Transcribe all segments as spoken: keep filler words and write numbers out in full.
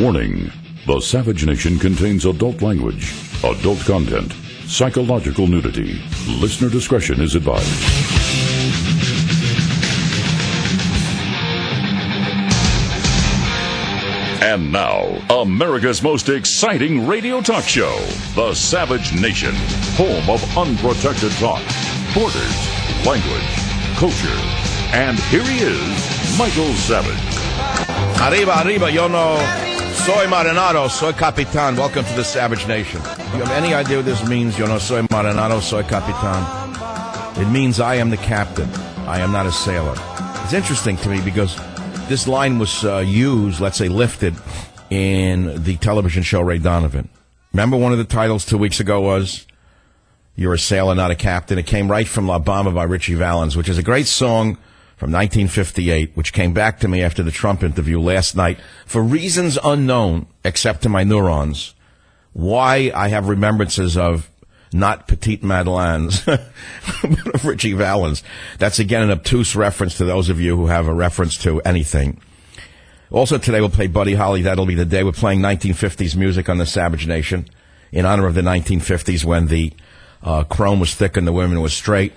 Warning: the Savage Nation contains adult language, adult content, psychological nudity. Listener discretion is advised. And now, America's most exciting radio talk show, The Savage Nation, home of unprotected talk, borders, language, culture. And here he is, Michael Savage. Arriba, arriba, yo no soy marinado, soy capitan. Welcome to the Savage Nation. Do you have any idea what this means? Yo no soy marinado, soy capitan. It means I am the captain. I am not a sailor. It's interesting to me because this line was uh, used, let's say lifted, in the television show Ray Donovan. Remember one of the titles two weeks ago was, You're a Sailor, Not a Captain? It came right from La Bamba by Richie Valens, which is a great song from nineteen fifty-eight, which came back to me after the Trump interview last night for reasons unknown, except to my neurons, why I have remembrances of not Petite Madeleines, but of Richie Valens. That's, again, an obtuse reference to those of you who have a reference to anything. Also today we'll play Buddy Holly. That'll be the day. We're playing nineteen fifties music on the Savage Nation in honor of the nineteen fifties when the uh, chrome was thick and the women was straight.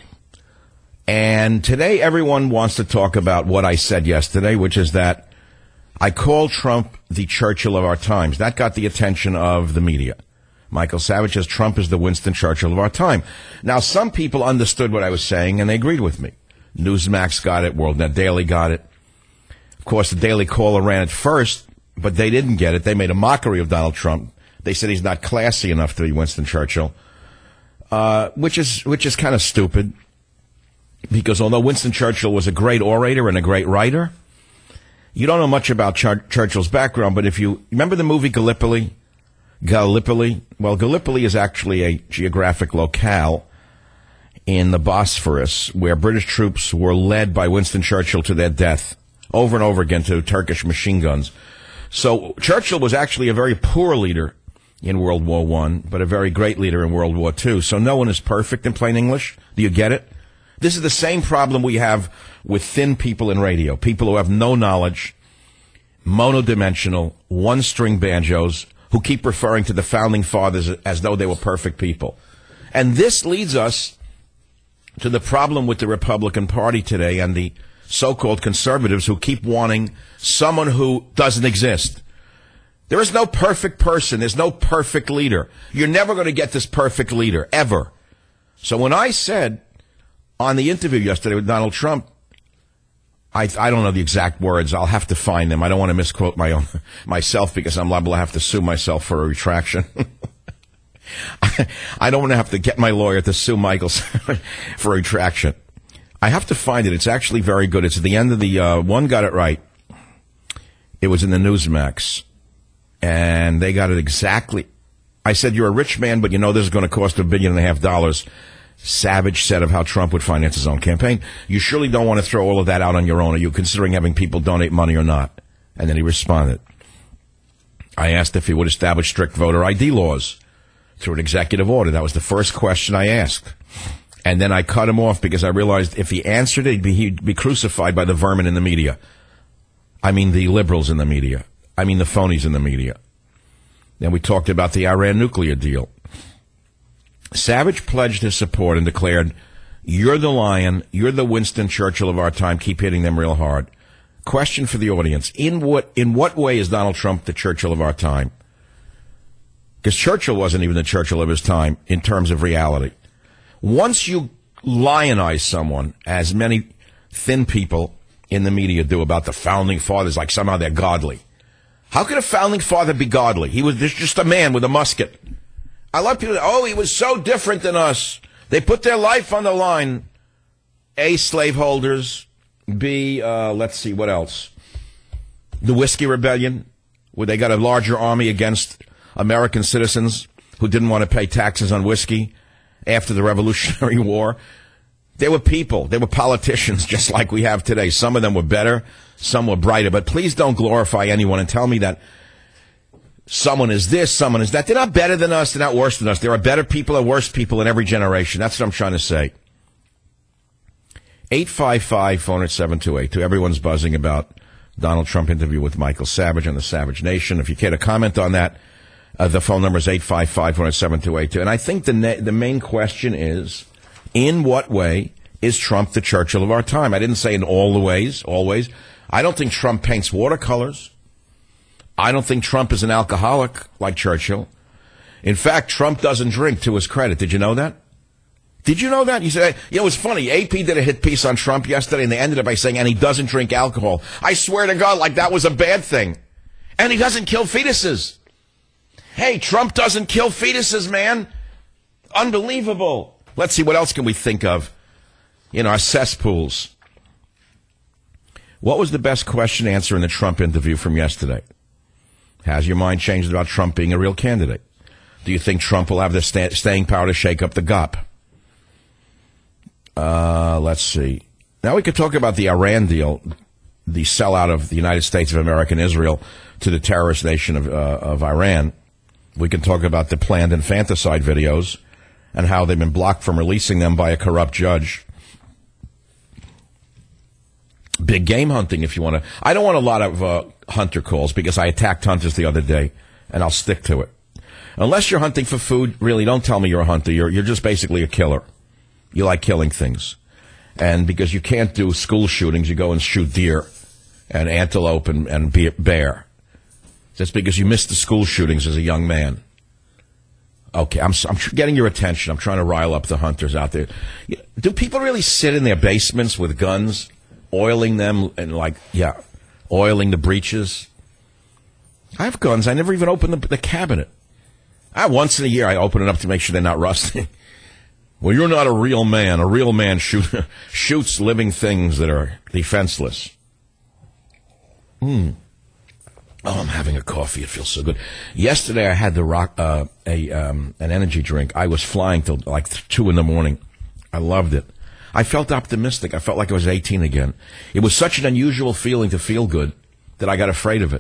And today everyone wants to talk about what I said yesterday, which is that I called Trump the Churchill of our times. That got the attention of the media. Michael Savage says Trump is the Winston Churchill of our time. Now, some people understood what I was saying, and they agreed with me. Newsmax got it. WorldNet Daily got it. Of course, the Daily Caller ran it first, but they didn't get it. They made a mockery of Donald Trump. They said he's not classy enough to be Winston Churchill, uh, which is which is kind of stupid. Because although Winston Churchill was a great orator and a great writer, you don't know much about Ch- Churchill's background, but if you remember the movie Gallipoli, Gallipoli, well, Gallipoli is actually a geographic locale in the Bosphorus where British troops were led by Winston Churchill to their death over and over again to Turkish machine guns. So Churchill was actually a very poor leader in World War One, but a very great leader in World War Two. So no one is perfect in plain English. Do you get it? This is the same problem we have with thin people in radio, people who have no knowledge, monodimensional, one-string banjos, who keep referring to the founding fathers as though they were perfect people. And this leads us to the problem with the Republican Party today and the so-called conservatives who keep wanting someone who doesn't exist. There is no perfect person. There's no perfect leader. You're never going to get this perfect leader, ever. So when I said on the interview yesterday with Donald Trump, I I don't know the exact words. I'll have to find them. I don't want to misquote my own myself because I'm liable to have to sue myself for a retraction. I, I don't want to have to get my lawyer to sue Michaels for a retraction. I have to find it. It's actually very good. It's at the end of the, uh, one got it right. It was in the Newsmax. And they got it exactly. I said, you're a rich man, but you know this is going to cost a billion and a half dollars. Savage said of how Trump would finance his own campaign. You surely don't want to throw all of that out on your own. Are you considering having people donate money or not? And then he responded. I asked if he would establish strict voter I D laws through an executive order. That was the first question I asked. And then I cut him off because I realized if he answered it, he'd be, he'd be crucified by the vermin in the media. I mean the liberals in the media. I mean the phonies in the media. Then we talked about the Iran nuclear deal. Savage pledged his support and declared, you're the lion, you're the Winston Churchill of our time, keep hitting them real hard. Question for the audience, in what in what way is Donald Trump the Churchill of our time? Because Churchill wasn't even the Churchill of his time in terms of reality. Once you lionize someone, as many thin people in the media do about the founding fathers, like somehow they're godly. How could a founding father be godly? He was just a man with a musket. I love people that, oh, he was so different than us. They put their life on the line. A, slaveholders. B, uh, let's see, what else? The Whiskey Rebellion, where they got a larger army against American citizens who didn't want to pay taxes on whiskey after the Revolutionary War. They were people. They were politicians just like we have today. Some of them were better. Some were brighter. But please don't glorify anyone and tell me that someone is this, someone is that. They're not better than us. They're not worse than us. There are better people and worse people in every generation. That's what I'm trying to say. eight five five, phone at seven two eight two. Everyone's buzzing about Donald Trump interview with Michael Savage on the Savage Nation. If you care to comment on that, uh, the phone number is eight five five, four seven two eight two. And I think the na- the main question is, in what way is Trump the Churchill of our time? I didn't say in all the ways, always. I don't think Trump paints watercolors. I don't think Trump is an alcoholic like Churchill. In fact, Trump doesn't drink, to his credit. Did you know that? Did you know that? You said, you know, it was funny. A P did a hit piece on Trump yesterday, and they ended it by saying, and he doesn't drink alcohol. I swear to God, like that was a bad thing. And he doesn't kill fetuses. Hey, Trump doesn't kill fetuses, man. Unbelievable. Let's see, what else can we think of in our cesspools? What was the best question answer in the Trump interview from yesterday? Has your mind changed about Trump being a real candidate? Do you think Trump will have the sta- staying power to shake up the G O P? Uh, let's see. Now we could talk about the Iran deal, the sellout of the United States of America and Israel to the terrorist nation of, uh, of Iran. We can talk about the planned infanticide videos and how they've been blocked from releasing them by a corrupt judge. Big game hunting, if you want to. I don't want a lot of uh, hunter calls because I attacked hunters the other day, and I'll stick to it. Unless you're hunting for food, really, don't tell me you're a hunter. You're, you're just basically a killer. You like killing things. And because you can't do school shootings, you go and shoot deer and antelope and, and bear. That's because you missed the school shootings as a young man. Okay, I'm, I'm getting your attention. I'm trying to rile up the hunters out there. Do people really sit in their basements with guns, oiling them and like, yeah, oiling the breeches? I have guns. I never even open the, the cabinet. I, once in a year, I open it up to make sure they're not rusting. Well, you're not a real man. A real man shoot, shoots living things that are defenseless. Hmm. Oh, I'm having a coffee. It feels so good. Yesterday, I had the rock, uh, a um, an energy drink. I was flying till like two in the morning. I loved it. I felt optimistic. I felt like I was eighteen again. It was such an unusual feeling to feel good that I got afraid of it.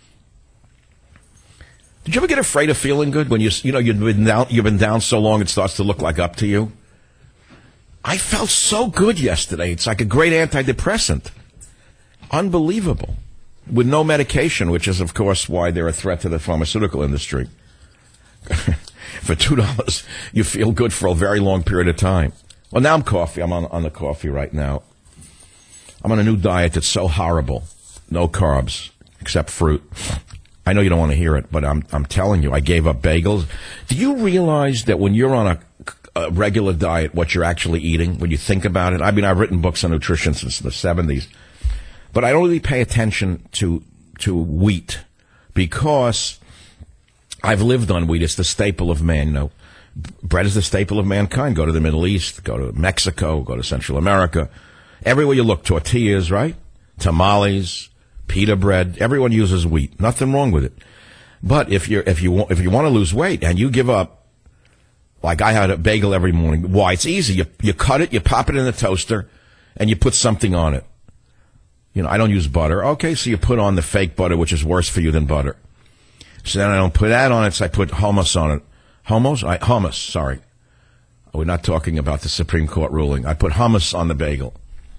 Did you ever get afraid of feeling good when you you know you've been down you've been down so long it starts to look like up to you? I felt so good yesterday. It's like a great antidepressant. Unbelievable. With no medication, which is, of course, why they're a threat to the pharmaceutical industry. For two dollars, you feel good for a very long period of time. Well, now I'm coffee. I'm on, on the coffee right now. I'm on a new diet that's so horrible. No carbs, except fruit. I know you don't want to hear it, but I'm I'm telling you, I gave up bagels. Do you realize that when you're on a, a regular diet, what you're actually eating, when you think about it? I mean, I've written books on nutrition since the seventies. But I don't really pay attention to to wheat because I've lived on wheat. It's the staple of man. You know, bread is the staple of mankind. Go to the Middle East, go to Mexico, go to Central America. Everywhere you look, tortillas, right? Tamales, pita bread. Everyone uses wheat. Nothing wrong with it. But if you're if you if you want to lose weight and you give up, like I had a bagel every morning. Why? It's easy. You you cut it, you pop it in the toaster, and you put something on it. You know, I don't use butter. Okay, so you put on the fake butter, which is worse for you than butter. So then I don't put that on it, so I put hummus on it. Hummus? I, hummus, sorry. We're not talking about the Supreme Court ruling. I put hummus on the bagel.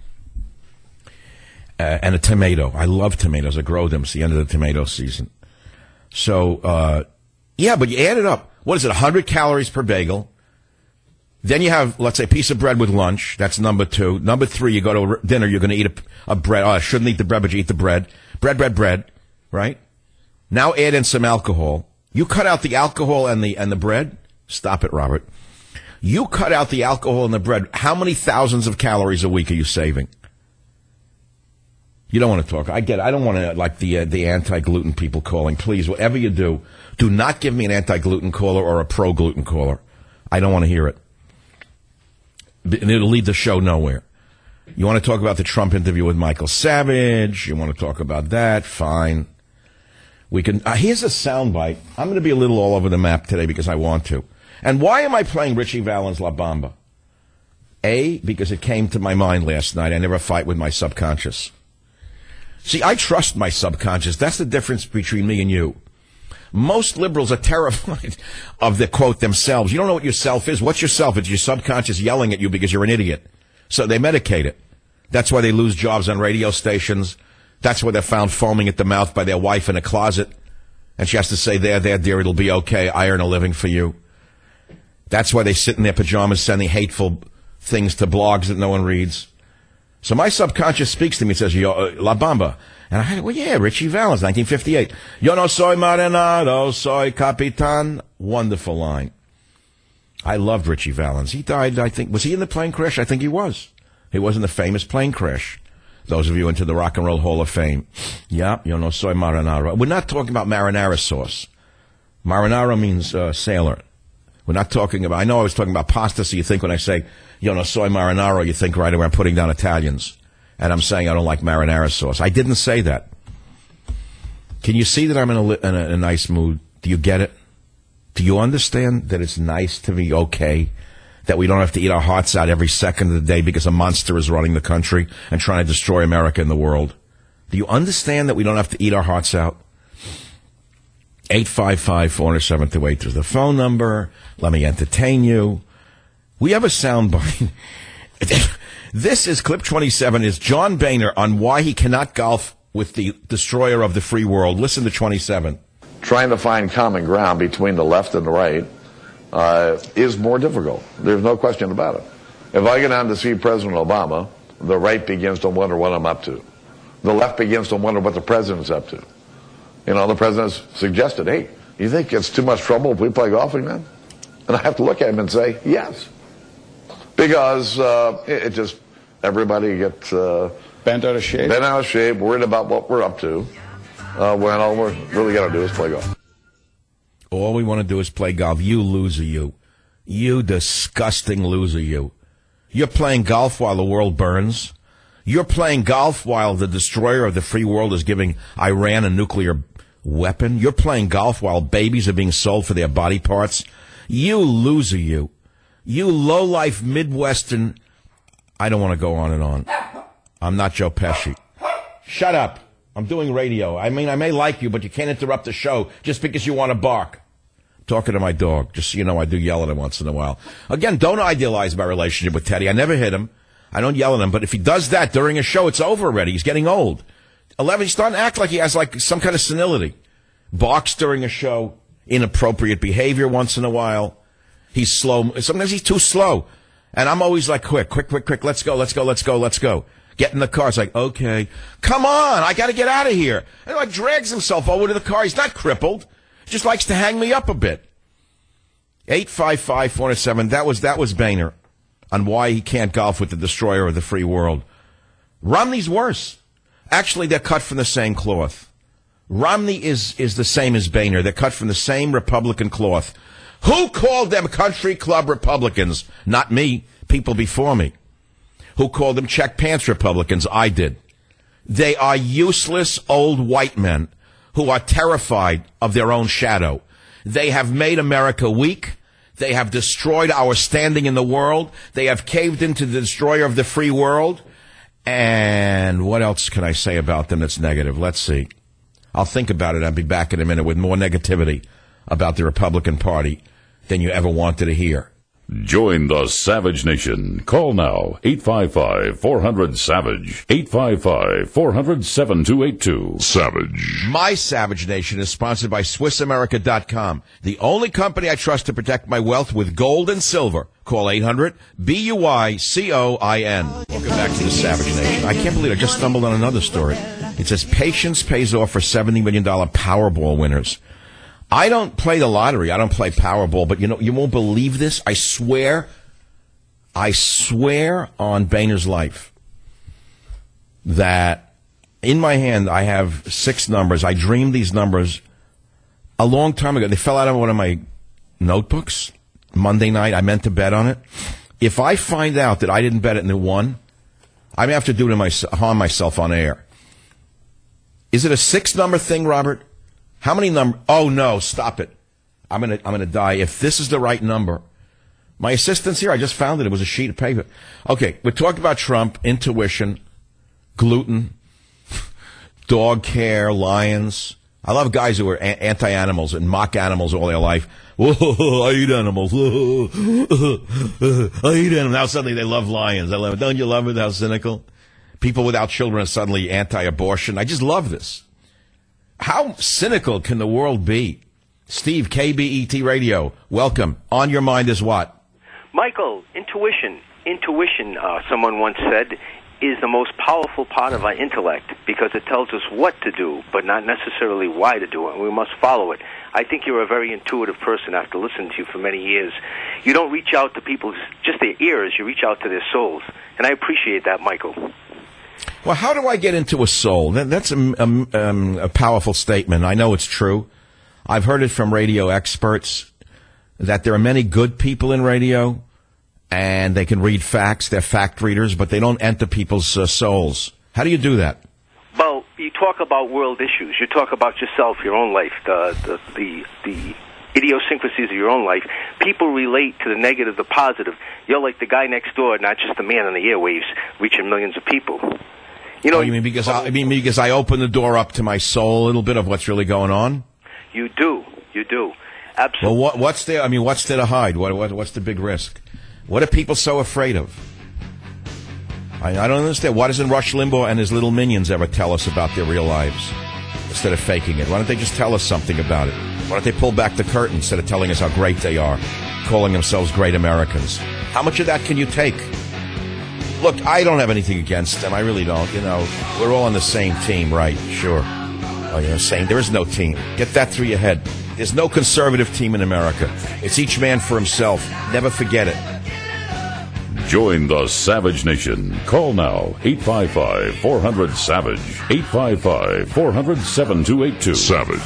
Uh, and a tomato. I love tomatoes. I grow them. It's the end of the tomato season. So, uh, yeah, but you add it up. What is it, one hundred calories per bagel? Then you have, let's say, a piece of bread with lunch. That's number two. Number three, you go to dinner, you're going to eat a, a bread. Oh, I shouldn't eat the bread, but you eat the bread. Bread, bread, bread, right? Now add in some alcohol. You cut out the alcohol and the and the bread. Stop it, Robert. You cut out the alcohol and the bread. How many thousands of calories a week are you saving? You don't want to talk. I get it. I don't want to, like, the uh, the anti-gluten people calling. Please, whatever you do, do not give me an anti-gluten caller or a pro-gluten caller. I don't want to hear it. And it'll lead the show nowhere. You want to talk about the Trump interview with Michael Savage? You want to talk about that? Fine. We can. Uh, here's a soundbite. I'm going to be a little all over the map today because I want to. And why am I playing Richie Valens' La Bamba? A, because it came to my mind last night. I never fight with my subconscious. See, I trust my subconscious. That's the difference between me and you. Most liberals are terrified of the, quote, themselves. You don't know what yourself is. What's yourself? It's your subconscious yelling at you because you're an idiot. So they medicate it. That's why they lose jobs on radio stations. That's where they're found foaming at the mouth by their wife in a closet. And she has to say, there, there, dear, it'll be okay. I earn a living for you. That's why they sit in their pajamas sending hateful things to blogs that no one reads. So my subconscious speaks to me and says, Yo, uh, La Bamba. And I, well, yeah, Richie Valens, nineteen fifty-eight. Yo no soy marinado, soy capitan. Wonderful line. I loved Richie Valens. He died, I think, was he in the plane crash? I think he was. He was in the famous plane crash. Those of you into the Rock and Roll Hall of Fame. Yeah, yo no soy marinaro. We're not talking about marinara sauce. Marinara means uh, sailor. We're not talking about, I know I was talking about pasta, so you think when I say, yo no soy marinaro, you think right away I'm putting down Italians. And I'm saying I don't like marinara sauce. I didn't say that. Can you see that I'm in a, in a, in a nice mood? Do you get it? Do you understand that it's nice to be okay? That we don't have to eat our hearts out every second of the day because a monster is running the country and trying to destroy America and the world? Do you understand that we don't have to eat our hearts out? eight five five, four oh seven, two eight is the phone number. Let me entertain you. We have a soundbite. This is clip twenty-seven, is John Boehner on why he cannot golf with the destroyer of the free world. Listen to twenty-seven. Trying to find common ground between the left and the right uh, is more difficult. There's no question about it. If I get down to see President Obama, the right begins to wonder what I'm up to. The left begins to wonder what the president's up to. You know, the president's suggested, hey, you think it's too much trouble if we play golf again? And I have to look at him and say, yes. Because uh, it, it just, everybody gets uh, bent out of shape. Bent out of shape, worried about what we're up to, uh, when all we're really got to do is play golf. All we want to do is play golf. You loser, you. You disgusting loser, you. You're playing golf while the world burns. You're playing golf while the destroyer of the free world is giving Iran a nuclear weapon. You're playing golf while babies are being sold for their body parts. You loser, you. You low-life Midwestern. I don't want to go on and on. I'm not Joe Pesci. Shut up. I'm doing radio. I mean, I may like you, but you can't interrupt the show just because you want to bark. I'm talking to my dog. Just so you know, I do yell at him once in a while. Again, don't idealize my relationship with Teddy. I never hit him. I don't yell at him. But if he does that during a show, it's over already. He's getting old. eleven, he's starting to act like he has like some kind of senility. Barks during a show. Inappropriate behavior once in a while. He's slow. Sometimes he's too slow. And I'm always like, quick, quick, quick, quick. Let's go, let's go, let's go, let's go. Get in the car. It's like, okay. Come on. I got to get out of here. And he like drags himself over to the car. He's not crippled. He just likes to hang me up a bit. eight five five, four oh seven. That was, that was Boehner on why he can't golf with the destroyer of the free world. Romney's worse. Actually, they're cut from the same cloth. Romney is, is the same as Boehner. They're cut from the same Republican cloth. Who called them country club Republicans? Not me. People before me. Who called them check pants Republicans? I did. They are useless old white men who are terrified of their own shadow. They have made America weak. They have destroyed our standing in the world. They have caved into the destroyer of the free world. And what else can I say about them that's negative? Let's see. I'll think about it. I'll be back in a minute with more negativity about the Republican Party than you ever wanted to hear. Join the Savage Nation. Call now, eight five five, four hundred, SAVAGE, eight five five, four hundred, seven two eight two. Savage. My Savage Nation is sponsored by Swiss America dot com, the only company I trust to protect my wealth with gold and silver. Call eight hundred, B U I C O I N. Welcome back to the Savage Nation. I can't believe I just stumbled on another story. It says patience pays off for seventy million dollars Powerball winners. I don't play the lottery. I don't play Powerball, but you know, you won't believe this. I swear, I swear on Boehner's life that in my hand I have six numbers. I dreamed these numbers a long time ago. They fell out of one of my notebooks Monday night. I meant to bet on it. If I find out that I didn't bet it and it won, I may have to do it to my, harm myself on air. Is it a six-number thing, Robert? How many number? Oh no! Stop it! I'm gonna I'm gonna die if this is the right number. My assistant's here. I just found it. It was a sheet of paper. Okay, we're talking about Trump, intuition, gluten, dog care, lions. I love guys who are a- anti-animals and mock animals all their life. Whoa, I eat animals. Whoa, I eat animals. Now suddenly they love lions. I love it. Don't you love it? How cynical. people without children are suddenly anti-abortion. I just love this. How cynical can the world be? Steve, K B E T Radio, welcome. On Your Mind is what? Michael, intuition. Intuition, uh, someone once said, is the most powerful part of our intellect because it tells us what to do, but not necessarily why to do it, and we must follow it. I think you're a very intuitive person after listening to you for many years. You don't reach out to people's, just their ears, you reach out to their souls, and I appreciate that, Michael. Well, how do I get into a soul? That, that's a, a, um, a powerful statement. I know it's true. I've heard it from radio experts that there are many good people in radio, and they can read facts. They're fact readers, but they don't enter people's uh, souls. How do you do that? Well, you talk about world issues. You talk about yourself, your own life, the the the, the idiosyncrasies of your own life. People relate to the negative, the positive. You're like the guy next door, not just the man on the airwaves reaching millions of people. You know, oh, you mean because I, I mean because I open the door up to my soul a little bit of what's really going on? You do, you do, absolutely. Well, what, what's there? I mean, what's there to hide? What, what what's the big risk? What are people so afraid of? I, I don't understand. Why doesn't Rush Limbaugh and his little minions ever tell us about their real lives instead of faking it? Why don't they just tell us something about it? Why don't they pull back the curtain instead of telling us how great they are, calling themselves great Americans? How much of that can you take? Look, I don't have anything against them. I really don't. You know, we're all on the same team, right? Sure. Oh, you're saying there is no team. Get that through your head. There's no conservative team in America. It's each man for himself. Never forget it. Join the Savage Nation. Call now, eight five five, four hundred, SAVAGE, eight five five, four hundred, seven two eight two. Savage.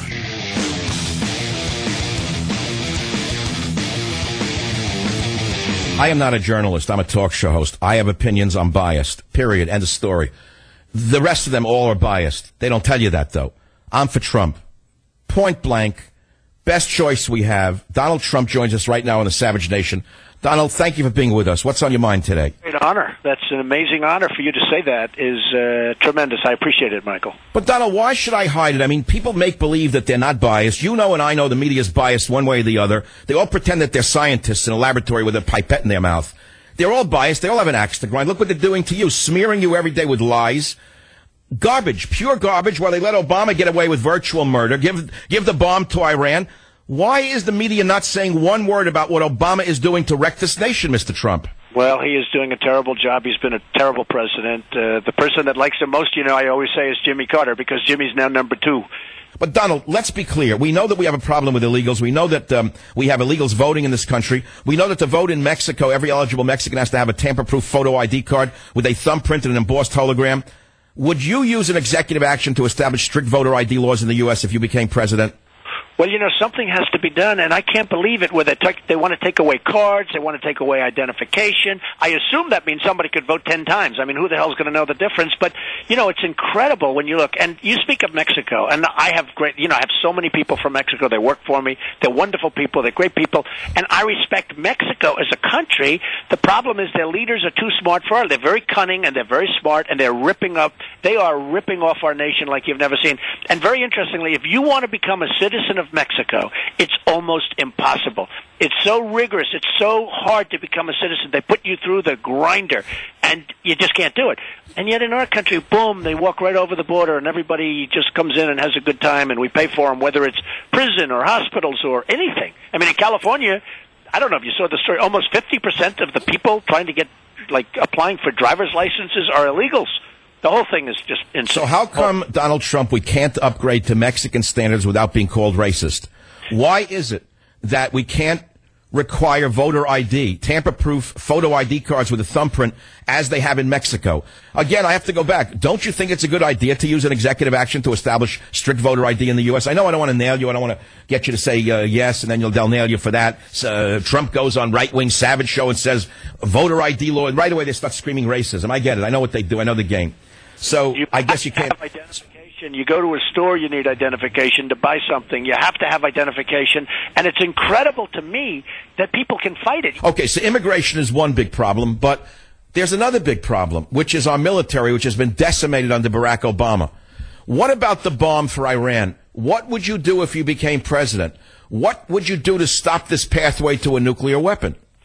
I am not a journalist. I'm a talk show host. I have opinions. I'm biased. Period. End of story. The rest of them all are biased. They don't tell you that, though. I'm for Trump. Point blank. Best choice we have. Donald Trump joins us right now in the Savage Nation. Donald, thank you for being with us. What's on your mind today? Great honor. That's an amazing honor for you to say that is uh, tremendous. I appreciate it, Michael. But, Donald, why should I hide it? I mean, people make believe that they're not biased. You know and I know the media's biased one way or the other. They all pretend that they're scientists in a laboratory with a pipette in their mouth. They're all biased. They all have an axe to grind. Look what they're doing to you, smearing you every day with lies. Garbage, pure garbage, while they let Obama get away with virtual murder, give give the bomb to Iran. Why is the media not saying one word about what Obama is doing to wreck this nation, Mister Trump? Well, he is doing a terrible job. He's been a terrible president. Uh, the person that likes him most, you know, I always say is Jimmy Carter, because Jimmy's now number two. But, Donald, let's be clear. We know that we have a problem with illegals. We know that um, we have illegals voting in this country. We know that to vote in Mexico, every eligible Mexican has to have a tamper-proof photo I D card with a thumbprint and an embossed hologram. Would you use an executive action to establish strict voter I D laws in the U S if you became president? Well, you know, something has to be done, and I can't believe it. Where they, take, they want to take away cards, they want to take away identification. I assume that means somebody could vote ten times. I mean, who the hell's going to know the difference? But, you know, it's incredible when you look. And you speak of Mexico, and I have great, you know, I have so many people from Mexico. They work for me. They're wonderful people. They're great people. And I respect Mexico as a country. The problem is their leaders are too smart for it. They're very cunning, and they're very smart, and they're ripping up. They are ripping off our nation like you've never seen. And very interestingly, if you want to become a citizen of Mexico, it's almost impossible. It's so rigorous. It's so hard to become a citizen. They put you through the grinder, and you just can't do it. And yet in our country, boom, they walk right over the border, and everybody just comes in and has a good time, and we pay for them, whether it's prison or hospitals or anything. I mean, in California, I don't know if you saw the story, almost fifty percent of the people trying to get, like, applying for driver's licenses are illegals. The whole thing is just insane. So how come, Donald Trump, we can't upgrade to Mexican standards without being called racist? Why is it that we can't require voter I D, tamper-proof photo I D cards with a thumbprint, as they have in Mexico? Again, I have to go back. Don't you think it's a good idea to use an executive action to establish strict voter I D in the U S? I know I don't want to nail you. I don't want to get you to say uh, yes, and then you'll, they'll nail you for that. Uh, Trump goes on right-wing Savage Show and says voter I D law, and right away they start screaming racism. I get it. I know what they do. I know the game. So you I guess you can't. Have identification. You go to a store, you need identification to buy something. You have to have identification, and it's incredible to me that people can fight it. Okay, so immigration is one big problem, but there's another big problem, which is our military, which has been decimated under Barack Obama. What about the bomb for Iran? What would you do if you became president? What would you do to stop this pathway to a nuclear weapon?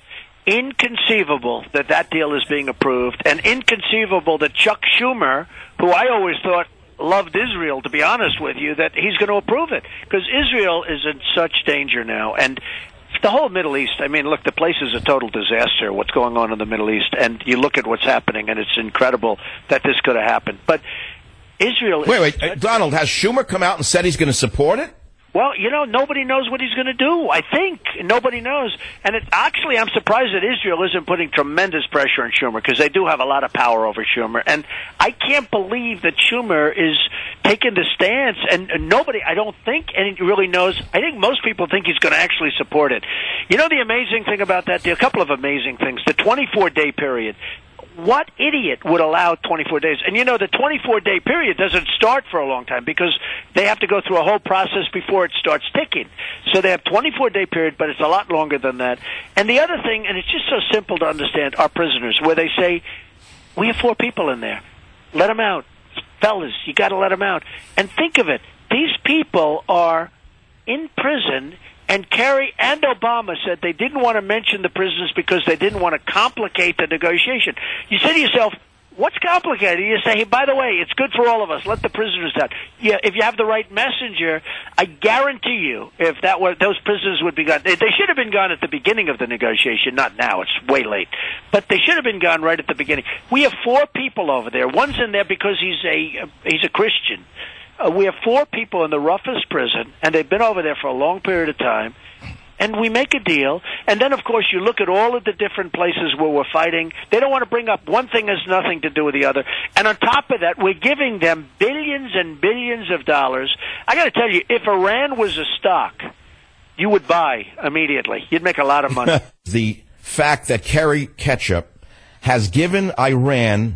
inconceivable that that deal is being approved, and inconceivable that Chuck Schumer, who I always thought loved Israel, to be honest with you, that he's going to approve it. Because Israel is in such danger now. And the whole Middle East, I mean, look, the place is a total disaster, what's going on in the Middle East. And you look at what's happening, and it's incredible that this could have happened. But Israel... Wait, wait, uh, Donald, has Schumer come out and said he's going to support it? Well, you know, nobody knows what he's going to do. I think nobody knows. And it, actually, I'm surprised that Israel isn't putting tremendous pressure on Schumer, because they do have a lot of power over Schumer. And I can't believe that Schumer is taking the stance. And, and nobody, I don't think, and really knows. I think most people think he's going to actually support it. You know the amazing thing about that deal? A couple of amazing things. The twenty-four day period. What idiot would allow twenty-four days? And you know, the twenty-four day period doesn't start for a long time, because they have to go through a whole process before it starts ticking. So they have twenty-four day period, but it's a lot longer than that. And the other thing, and it's just so simple to understand, are prisoners, where they say, we have four people in there. Let them out. Fellas, you got to let them out. And think of it. These people are in prison. And Kerry and Obama said they didn't want to mention the prisoners because they didn't want to complicate the negotiation. You say to yourself, what's complicated? You say, hey, by the way, it's good for all of us. Let the prisoners out. Yeah, if you have the right messenger, I guarantee you, if that were, those prisoners would be gone. They, they should have been gone at the beginning of the negotiation, not now. It's way late. But they should have been gone right at the beginning. We have four people over there. One's in there because he's a he's a Christian. Uh, we have four people in the roughest prison, and they've been over there for a long period of time, and we make a deal. And then, of course, you look at all of the different places where we're fighting. They don't want to bring up one thing has nothing to do with the other. And on top of that, we're giving them billions and billions of dollars. I got to tell you, if Iran was a stock, you would buy immediately. You'd make a lot of money. The fact that Kerry Ketchup has given Iran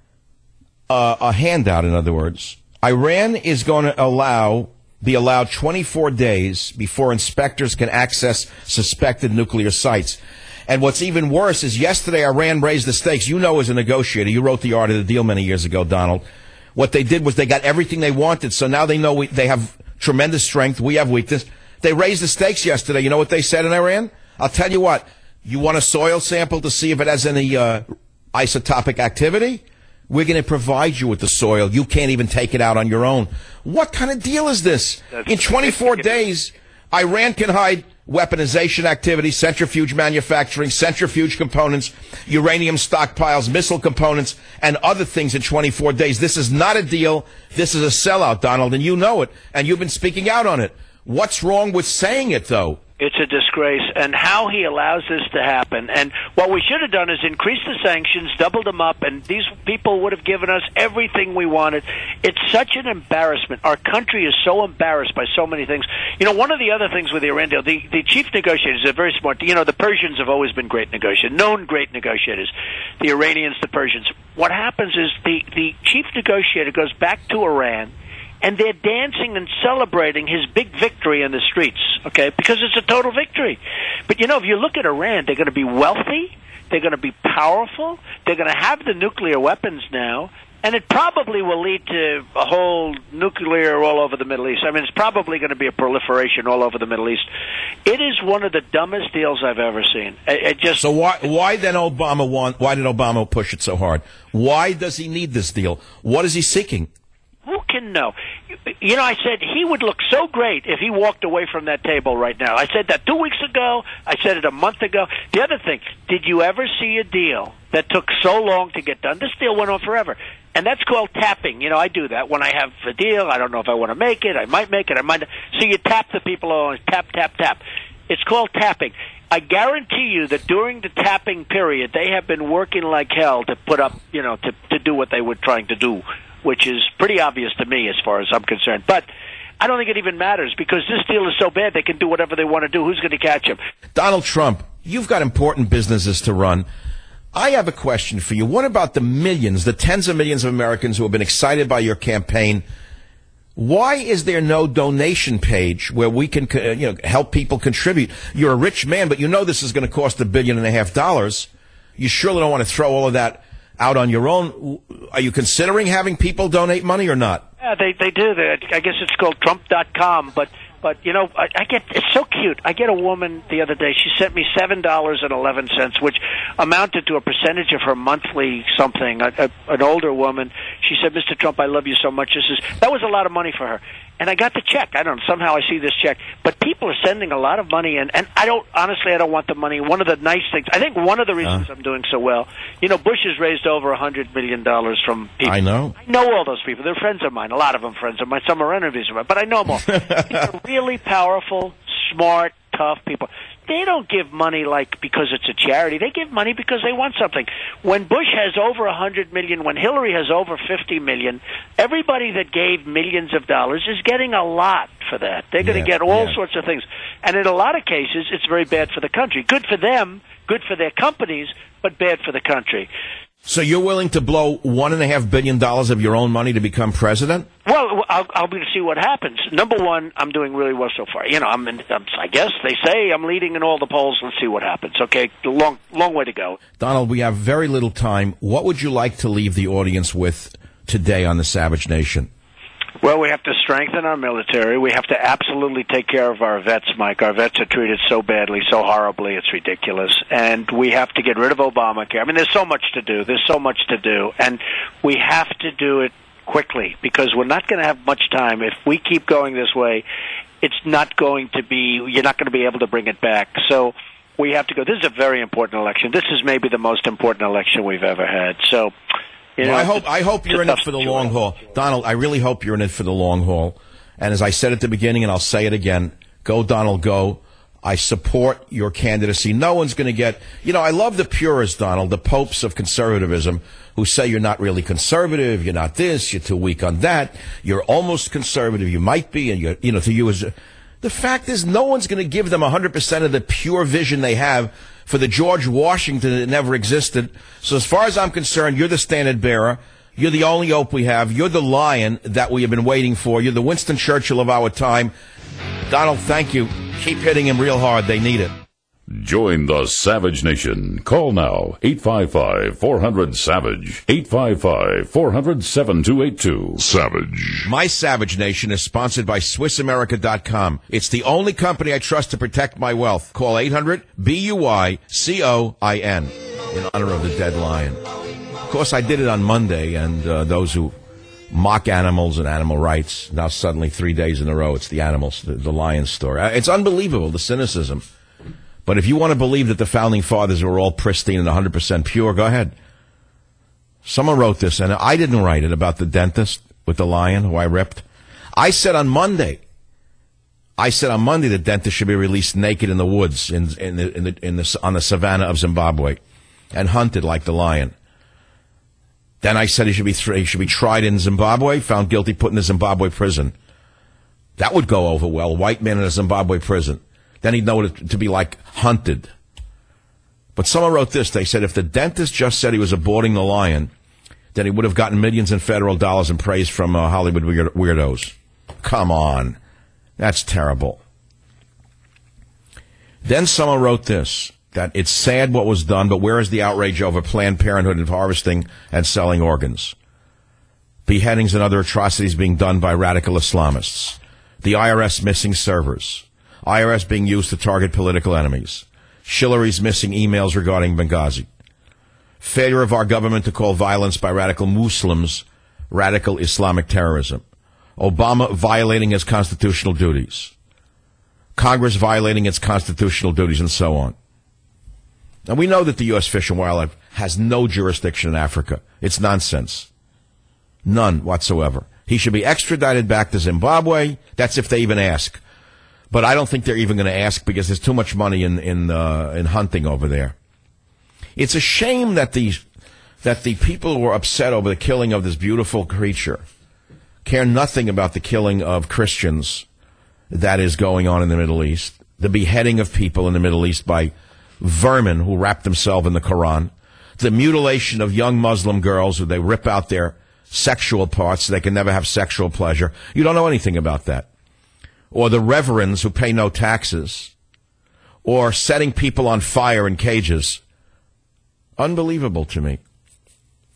uh, a handout, in other words, Iran is going to allow be allowed twenty-four days before inspectors can access suspected nuclear sites. And what's even worse is yesterday Iran raised the stakes. You know, as a negotiator, you wrote the art of the deal many years ago, Donald. What they did was they got everything they wanted, so now they know we, they have tremendous strength. We have weakness. They raised the stakes yesterday. You know what they said in Iran? I'll tell you what. You want a soil sample to see if it has any uh, isotopic activity? We're going to provide you with the soil. You can't even take it out on your own. What kind of deal is this? That's in twenty-four days, Iran can hide weaponization activity, centrifuge manufacturing, centrifuge components, uranium stockpiles, missile components, and other things in twenty-four days. This is not a deal. This is a sellout, Donald, and you know it, and you've been speaking out on it. What's wrong with saying it, though? It's a disgrace, and how he allows this to happen. And what we should have done is increase the sanctions, doubled them up, and these people would have given us everything we wanted. It's such an embarrassment. Our country is so embarrassed by so many things. You know, one of the other things with the Iran deal, the, the chief negotiators are very smart. You know, the Persians have always been great negotiators, known great negotiators. The Iranians, the Persians. What happens is the, the chief negotiator goes back to Iran, and they're dancing and celebrating his big victory in the streets, okay, because it's a total victory. But, you know, if you look at Iran, they're going to be wealthy, they're going to be powerful, they're going to have the nuclear weapons now, and it probably will lead to a whole nuclear all over the Middle East. I mean, it's probably going to be a proliferation all over the Middle East. It is one of the dumbest deals I've ever seen. It, it just So why why then Obama want, why did Obama push it so hard? Why does he need this deal? What is he seeking? Who can know? You know, I said he would look so great if he walked away from that table right now. I said that two weeks ago. I said it a month ago. The other thing, did you ever see a deal that took so long to get done? This deal went on forever. And that's called tapping. You know, I do that. When I have a deal, I don't know if I want to make it. I might make it. I might. So you tap the people on, tap, tap, tap. It's called tapping. I guarantee you that during the tapping period, they have been working like hell to put up, you know, to, to do what they were trying to do, which is pretty obvious to me as far as I'm concerned. But I don't think it even matters, because this deal is so bad they can do whatever they want to do. Who's going to catch them? Donald Trump, you've got important businesses to run. I have a question for you. What about the millions, the tens of millions of Americans who have been excited by your campaign? Why is there no donation page where we can, you know, help people contribute? You're a rich man, but you know this is going to cost a billion and a half dollars. You surely don't want to throw all of that out on your own. Are you considering having people donate money or not? Yeah, they they do that. I guess it's called Trump dot com, but But, you know, I, I get, it's so cute. I get a woman the other day, she sent me seven dollars and eleven cents, which amounted to a percentage of her monthly something, a, a, an older woman. She said, Mister Trump, I love you so much. This is, that was a lot of money for her. And I got the check. I don't know, somehow I see this check. But people are sending a lot of money, and, and I don't, honestly, I don't want the money. One of the nice things, I think one of the reasons uh. I'm doing so well, you know, Bush has raised over one hundred million dollars from people. I know. I know all those people. They're friends of mine. A lot of them friends of mine. Some are enemies of mine. But I know them all. These are really powerful, smart, tough people. They don't give money like because it's a charity. They give money because they want something. When Bush has over one hundred million dollars, when Hillary has over fifty million dollars, everybody that gave millions of dollars is getting a lot for that. They're going to yeah, get all yeah. sorts of things. And in a lot of cases, it's very bad for the country. Good for them, good for their companies, but bad for the country. So you're willing to blow one and a half billion dollars of your own money to become president? Well, I'll, I'll be to see what happens. Number one, I'm doing really well so far. You know, I'm, in, I'm. I guess they say I'm leading in all the polls. Let's see what happens. Okay, long, long way to go. Donald, we have very little time. What would you like to leave the audience with today on the Savage Nation? Well, we have to strengthen our military. We have to absolutely take care of our vets, Mike. Our vets are treated so badly, so horribly, it's ridiculous. And we have to get rid of Obamacare. I mean, there's so much to do. There's so much to do. And we have to do it quickly because we're not going to have much time. If we keep going this way, it's not going to be, you're not going to be able to bring it back. So we have to go. This is a very important election. This is maybe the most important election we've ever had. So... You know, well, I hope I hope you're in it for the long haul. Donald, I really hope you're in it for the long haul. And as I said at the beginning, and I'll say it again, go, Donald, go. I support your candidacy. No one's going to get, you know, I love the purists, Donald, the popes of conservatism, who say you're not really conservative, you're not this, you're too weak on that, you're almost conservative, you might be, and you're, you know, to you as, the fact is no one's going to give them one hundred percent of the pure vision they have for the George Washington that never existed. So as far as I'm concerned, you're the standard bearer. You're the only hope we have. You're the lion that we have been waiting for. You're the Winston Churchill of our time. Donald, thank you. Keep hitting him real hard. They need it. Join the Savage Nation. Call now, eight five five, four hundred, SAVAGE, eight five five, four hundred, seven two eight two. Savage. My Savage Nation is sponsored by Swiss America dot com. It's the only company I trust to protect my wealth. Call eight hundred, B U I C O I N in honor of the dead lion. Of course, I did it on Monday, and uh, those who mock animals and animal rights, now suddenly three days in a row, it's the animals, the, the lion story. It's unbelievable, the cynicism. But if you want to believe that the Founding Fathers were all pristine and one hundred percent pure, go ahead. Someone wrote this, and I didn't write it, about the dentist with the lion who I ripped. I said on Monday, I said on Monday the dentist should be released naked in the woods in, in the, in the, in the, on the savannah of Zimbabwe and hunted like the lion. Then I said he should be he should be tried in Zimbabwe, found guilty, put in a Zimbabwe prison. That would go over well, white man in a Zimbabwe prison. Then he'd know it to be like hunted. But someone wrote this. They said if the dentist just said he was aborting the lion, then he would have gotten millions in federal dollars in praise from uh, Hollywood weird- weirdos. Come on. That's terrible. Then someone wrote this, that it's sad what was done, but where is the outrage over Planned Parenthood and harvesting and selling organs? Beheadings and other atrocities being done by radical Islamists. The I R S missing servers. I R S being used to target political enemies. Hillery's missing emails regarding Benghazi. Failure of our government to call violence by radical Muslims radical Islamic terrorism. Obama violating his constitutional duties. Congress violating its constitutional duties, and so on. Now, we know that the U S. Fish and Wildlife has no jurisdiction in Africa. It's nonsense. None whatsoever. He should be extradited back to Zimbabwe. That's if they even ask. But I don't think they're even going to ask because there's too much money in in uh, in hunting over there. It's a shame that the that the people who are upset over the killing of this beautiful creature care nothing about the killing of Christians that is going on in the Middle East, the beheading of people in the Middle East by vermin who wrap themselves in the Quran, the mutilation of young Muslim girls who they rip out their sexual parts so they can never have sexual pleasure. You don't know anything about that. Or the reverends who pay no taxes, or setting people on fire in cages. Unbelievable to me.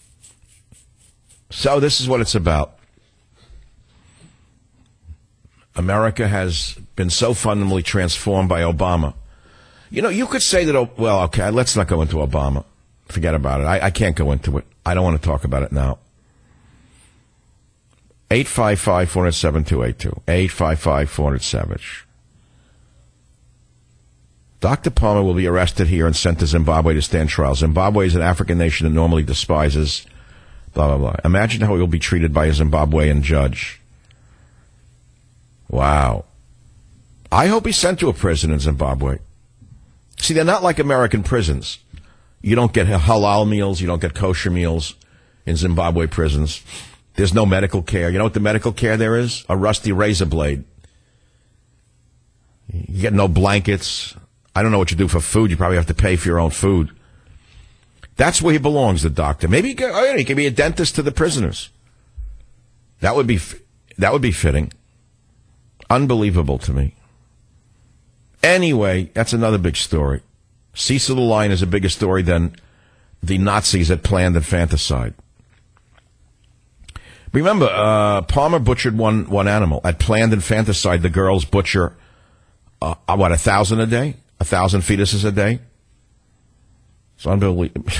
So this is what it's about. America has been so fundamentally transformed by Obama. You know, you could say that, well, okay, let's not go into Obama. Forget about it. I, I can't go into it. I don't want to talk about it now. eight five five, four zero seven, two eight two. eight five five, four zero seven. Doctor Palmer will be arrested here and sent to Zimbabwe to stand trial. Zimbabwe is an African nation that normally despises blah, blah, blah. Imagine how he will be treated by a Zimbabwean judge. Wow. I hope he's sent to a prison in Zimbabwe. See, they're not like American prisons. You don't get halal meals. You don't get kosher meals in Zimbabwe prisons. There's no medical care. You know what the medical care there is? A rusty razor blade. You get no blankets. I don't know what you do for food. You probably have to pay for your own food. That's where he belongs, the doctor. Maybe he can, oh yeah, he can be a dentist to the prisoners. That would be that would be fitting. Unbelievable to me. Anyway, that's another big story. Cecil the Lion is a bigger story than the Nazis that planned infanticide. Remember, uh, Palmer butchered one one animal. At planned infanticide, the girls butcher, uh, what, a thousand a day? A thousand fetuses a day? It's unbelievable.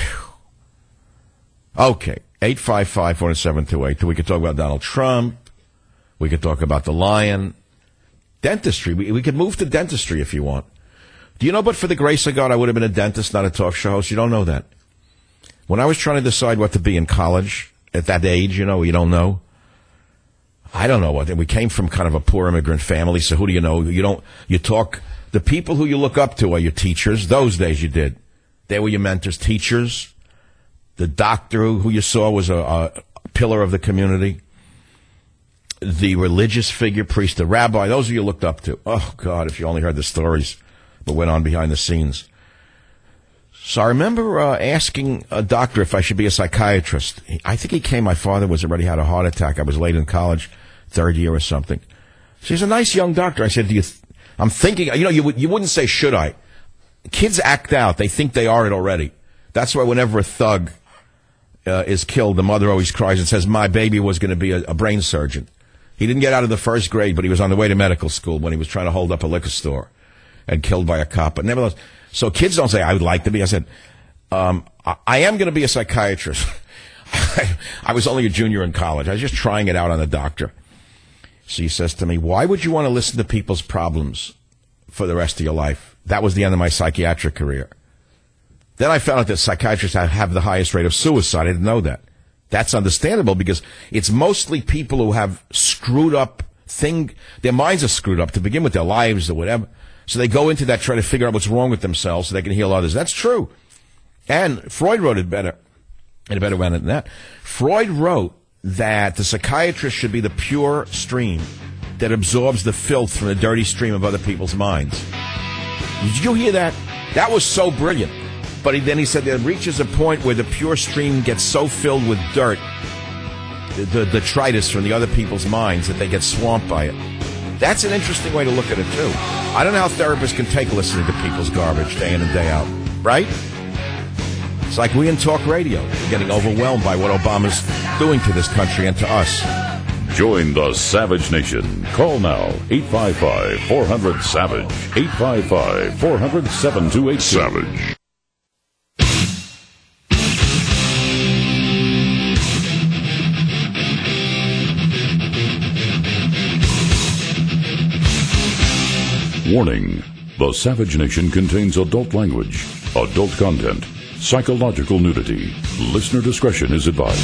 Okay, eight five five, four seven two eight. We could talk about Donald Trump. We could talk about the lion. Dentistry. We, we could move to dentistry if you want. Do you know, but for the grace of God, I would have been a dentist, not a talk show host? You don't know that. When I was trying to decide what to be in college, at that age, you know, you don't know. I don't know what. We came from kind of a poor immigrant family, so who do you know? You don't, you talk, the people who you look up to are your teachers. Those days you did. They were your mentors, teachers. The doctor who you saw was a, a pillar of the community. The religious figure, priest, the rabbi, those are you looked up to. Oh, God, if you only heard the stories that went on behind the scenes. So I remember uh, asking a doctor if I should be a psychiatrist. I think he came, my father was already had a heart attack. I was late in college, third year or something. So he's a nice young doctor. I said, do you, th- I'm thinking, you know, you, w- you wouldn't say, should I? Kids act out. They think they are it already. That's why whenever a thug uh, is killed, the mother always cries and says, my baby was going to be a, a brain surgeon. He didn't get out of the first grade, but he was on the way to medical school when he was trying to hold up a liquor store and killed by a cop. But nevertheless, so kids don't say, I would like to be. I said, um, I, I am going to be a psychiatrist. I, I was only a junior in college. I was just trying it out on the doctor. So he says to me, why would you want to listen to people's problems for the rest of your life? That was the end of my psychiatric career. Then I found out that psychiatrists have the highest rate of suicide. I didn't know that. That's understandable because it's mostly people who have screwed up thing. Their minds are screwed up to begin with, their lives or whatever. So they go into that trying to figure out what's wrong with themselves so they can heal others. That's true. And Freud wrote it better, in a better way than that. Freud wrote that the psychiatrist should be the pure stream that absorbs the filth from the dirty stream of other people's minds. Did you hear that? That was so brilliant. But he, then he said there reaches a point where the pure stream gets so filled with dirt, the, the detritus from the other people's minds, that they get swamped by it. That's an interesting way to look at it, too. I don't know how therapists can take listening to people's garbage day in and day out, right? It's like we in talk radio. We're getting overwhelmed by what Obama's doing to this country and to us. Join the Savage Nation. Call now, eight five five, four hundred, SAVAGE, eight five five, four hundred, seven two eight two. SAVAGE. Warning. The Savage Nation contains adult language, adult content, psychological nudity. Listener discretion is advised.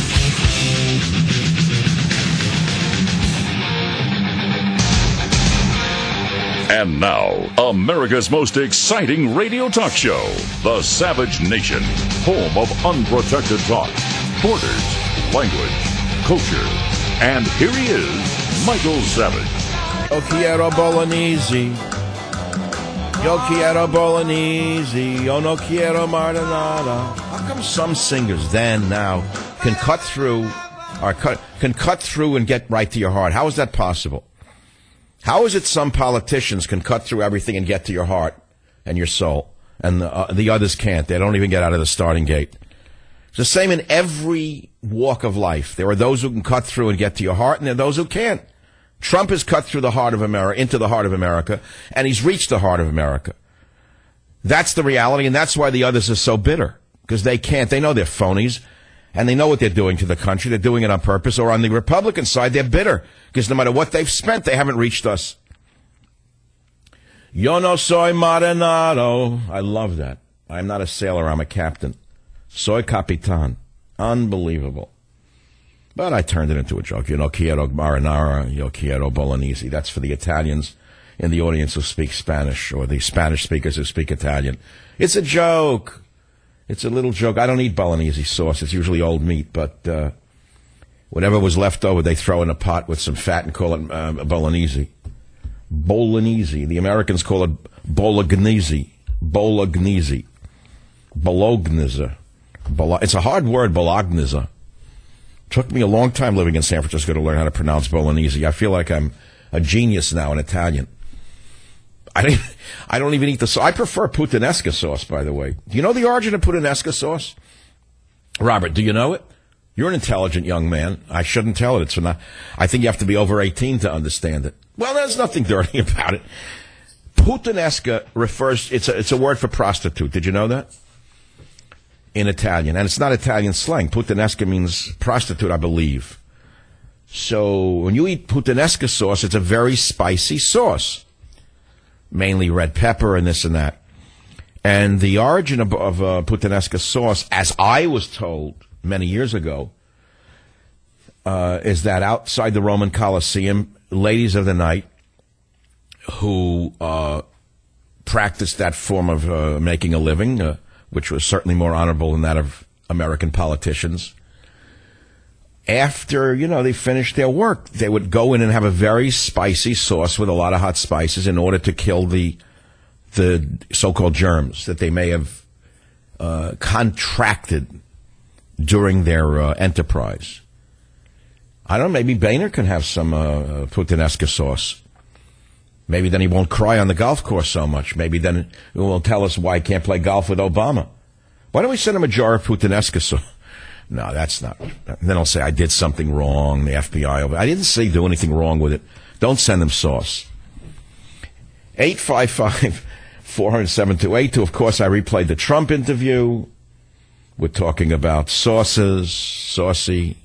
And now, America's most exciting radio talk show, The Savage Nation, home of unprotected talk, borders, language, culture. And here he is, Michael Savage. Yo quiero bolognese. Yo quiero bolognese. Yo no quiero marinara. How come some singers then, now, can cut through, or cut, can cut through and get right to your heart? How is that possible? How is it some politicians can cut through everything and get to your heart and your soul, and the, uh, the others can't? They don't even get out of the starting gate. It's the same in every walk of life. There are those who can cut through and get to your heart, and there are those who can't. Trump has cut through the heart of America, into the heart of America, and he's reached the heart of America. That's the reality, and that's why the others are so bitter, because they can't. They know they're phonies, and they know what they're doing to the country. They're doing it on purpose. Or on the Republican side, they're bitter, because no matter what they've spent, they haven't reached us. Yo no soy marinado. I love that. I'm not a sailor. I'm a captain. Soy capitan. Unbelievable. But I turned it into a joke. You know, quiero marinara, yo quiero bolognese. That's for the Italians in the audience who speak Spanish, or the Spanish speakers who speak Italian. It's a joke. It's a little joke. I don't eat bolognese sauce. It's usually old meat, but uh, whatever was left over, they throw in a pot with some fat and call it uh, bolognese. Bolognese. The Americans call it bolognese. Bolognese. Bologna. Bolo- it's a hard word, bologna. Took me a long time living in San Francisco to learn how to pronounce bolognese. I feel like I'm a genius now in Italian. I don't, I don't even eat the sauce. I prefer puttanesca sauce, by the way. Do you know the origin of puttanesca sauce? Robert, do you know it? You're an intelligent young man. I shouldn't tell it. It's not. I think you have to be over eighteen to understand it. Well, there's nothing dirty about it. Puttanesca refers, it's a, it's a word for prostitute. Did you know that? In Italian. And it's not Italian slang. Puttanesca means prostitute, I believe. So when you eat puttanesca sauce, it's a very spicy sauce. Mainly red pepper and this and that. And the origin of, of uh, puttanesca sauce, as I was told many years ago, uh, is that outside the Roman Colosseum, ladies of the night who uh, practiced that form of uh, making a living, uh, which was certainly more honorable than that of American politicians, after, you know, they finished their work, they would go in and have a very spicy sauce with a lot of hot spices in order to kill the the so-called germs that they may have uh, contracted during their uh, enterprise. I don't know, maybe Boehner can have some uh, puttanesca sauce. Maybe then he won't cry on the golf course so much. Maybe then he won't tell us why he can't play golf with Obama. Why don't we send him a jar of puttanesca sauce? No, that's not. And then I'll say, I did something wrong, the F B I. I didn't say do anything wrong with it. Don't send them sauce. eight five five, four hundred, seven two eight two. Of course, I replayed the Trump interview. We're talking about sauces, saucy,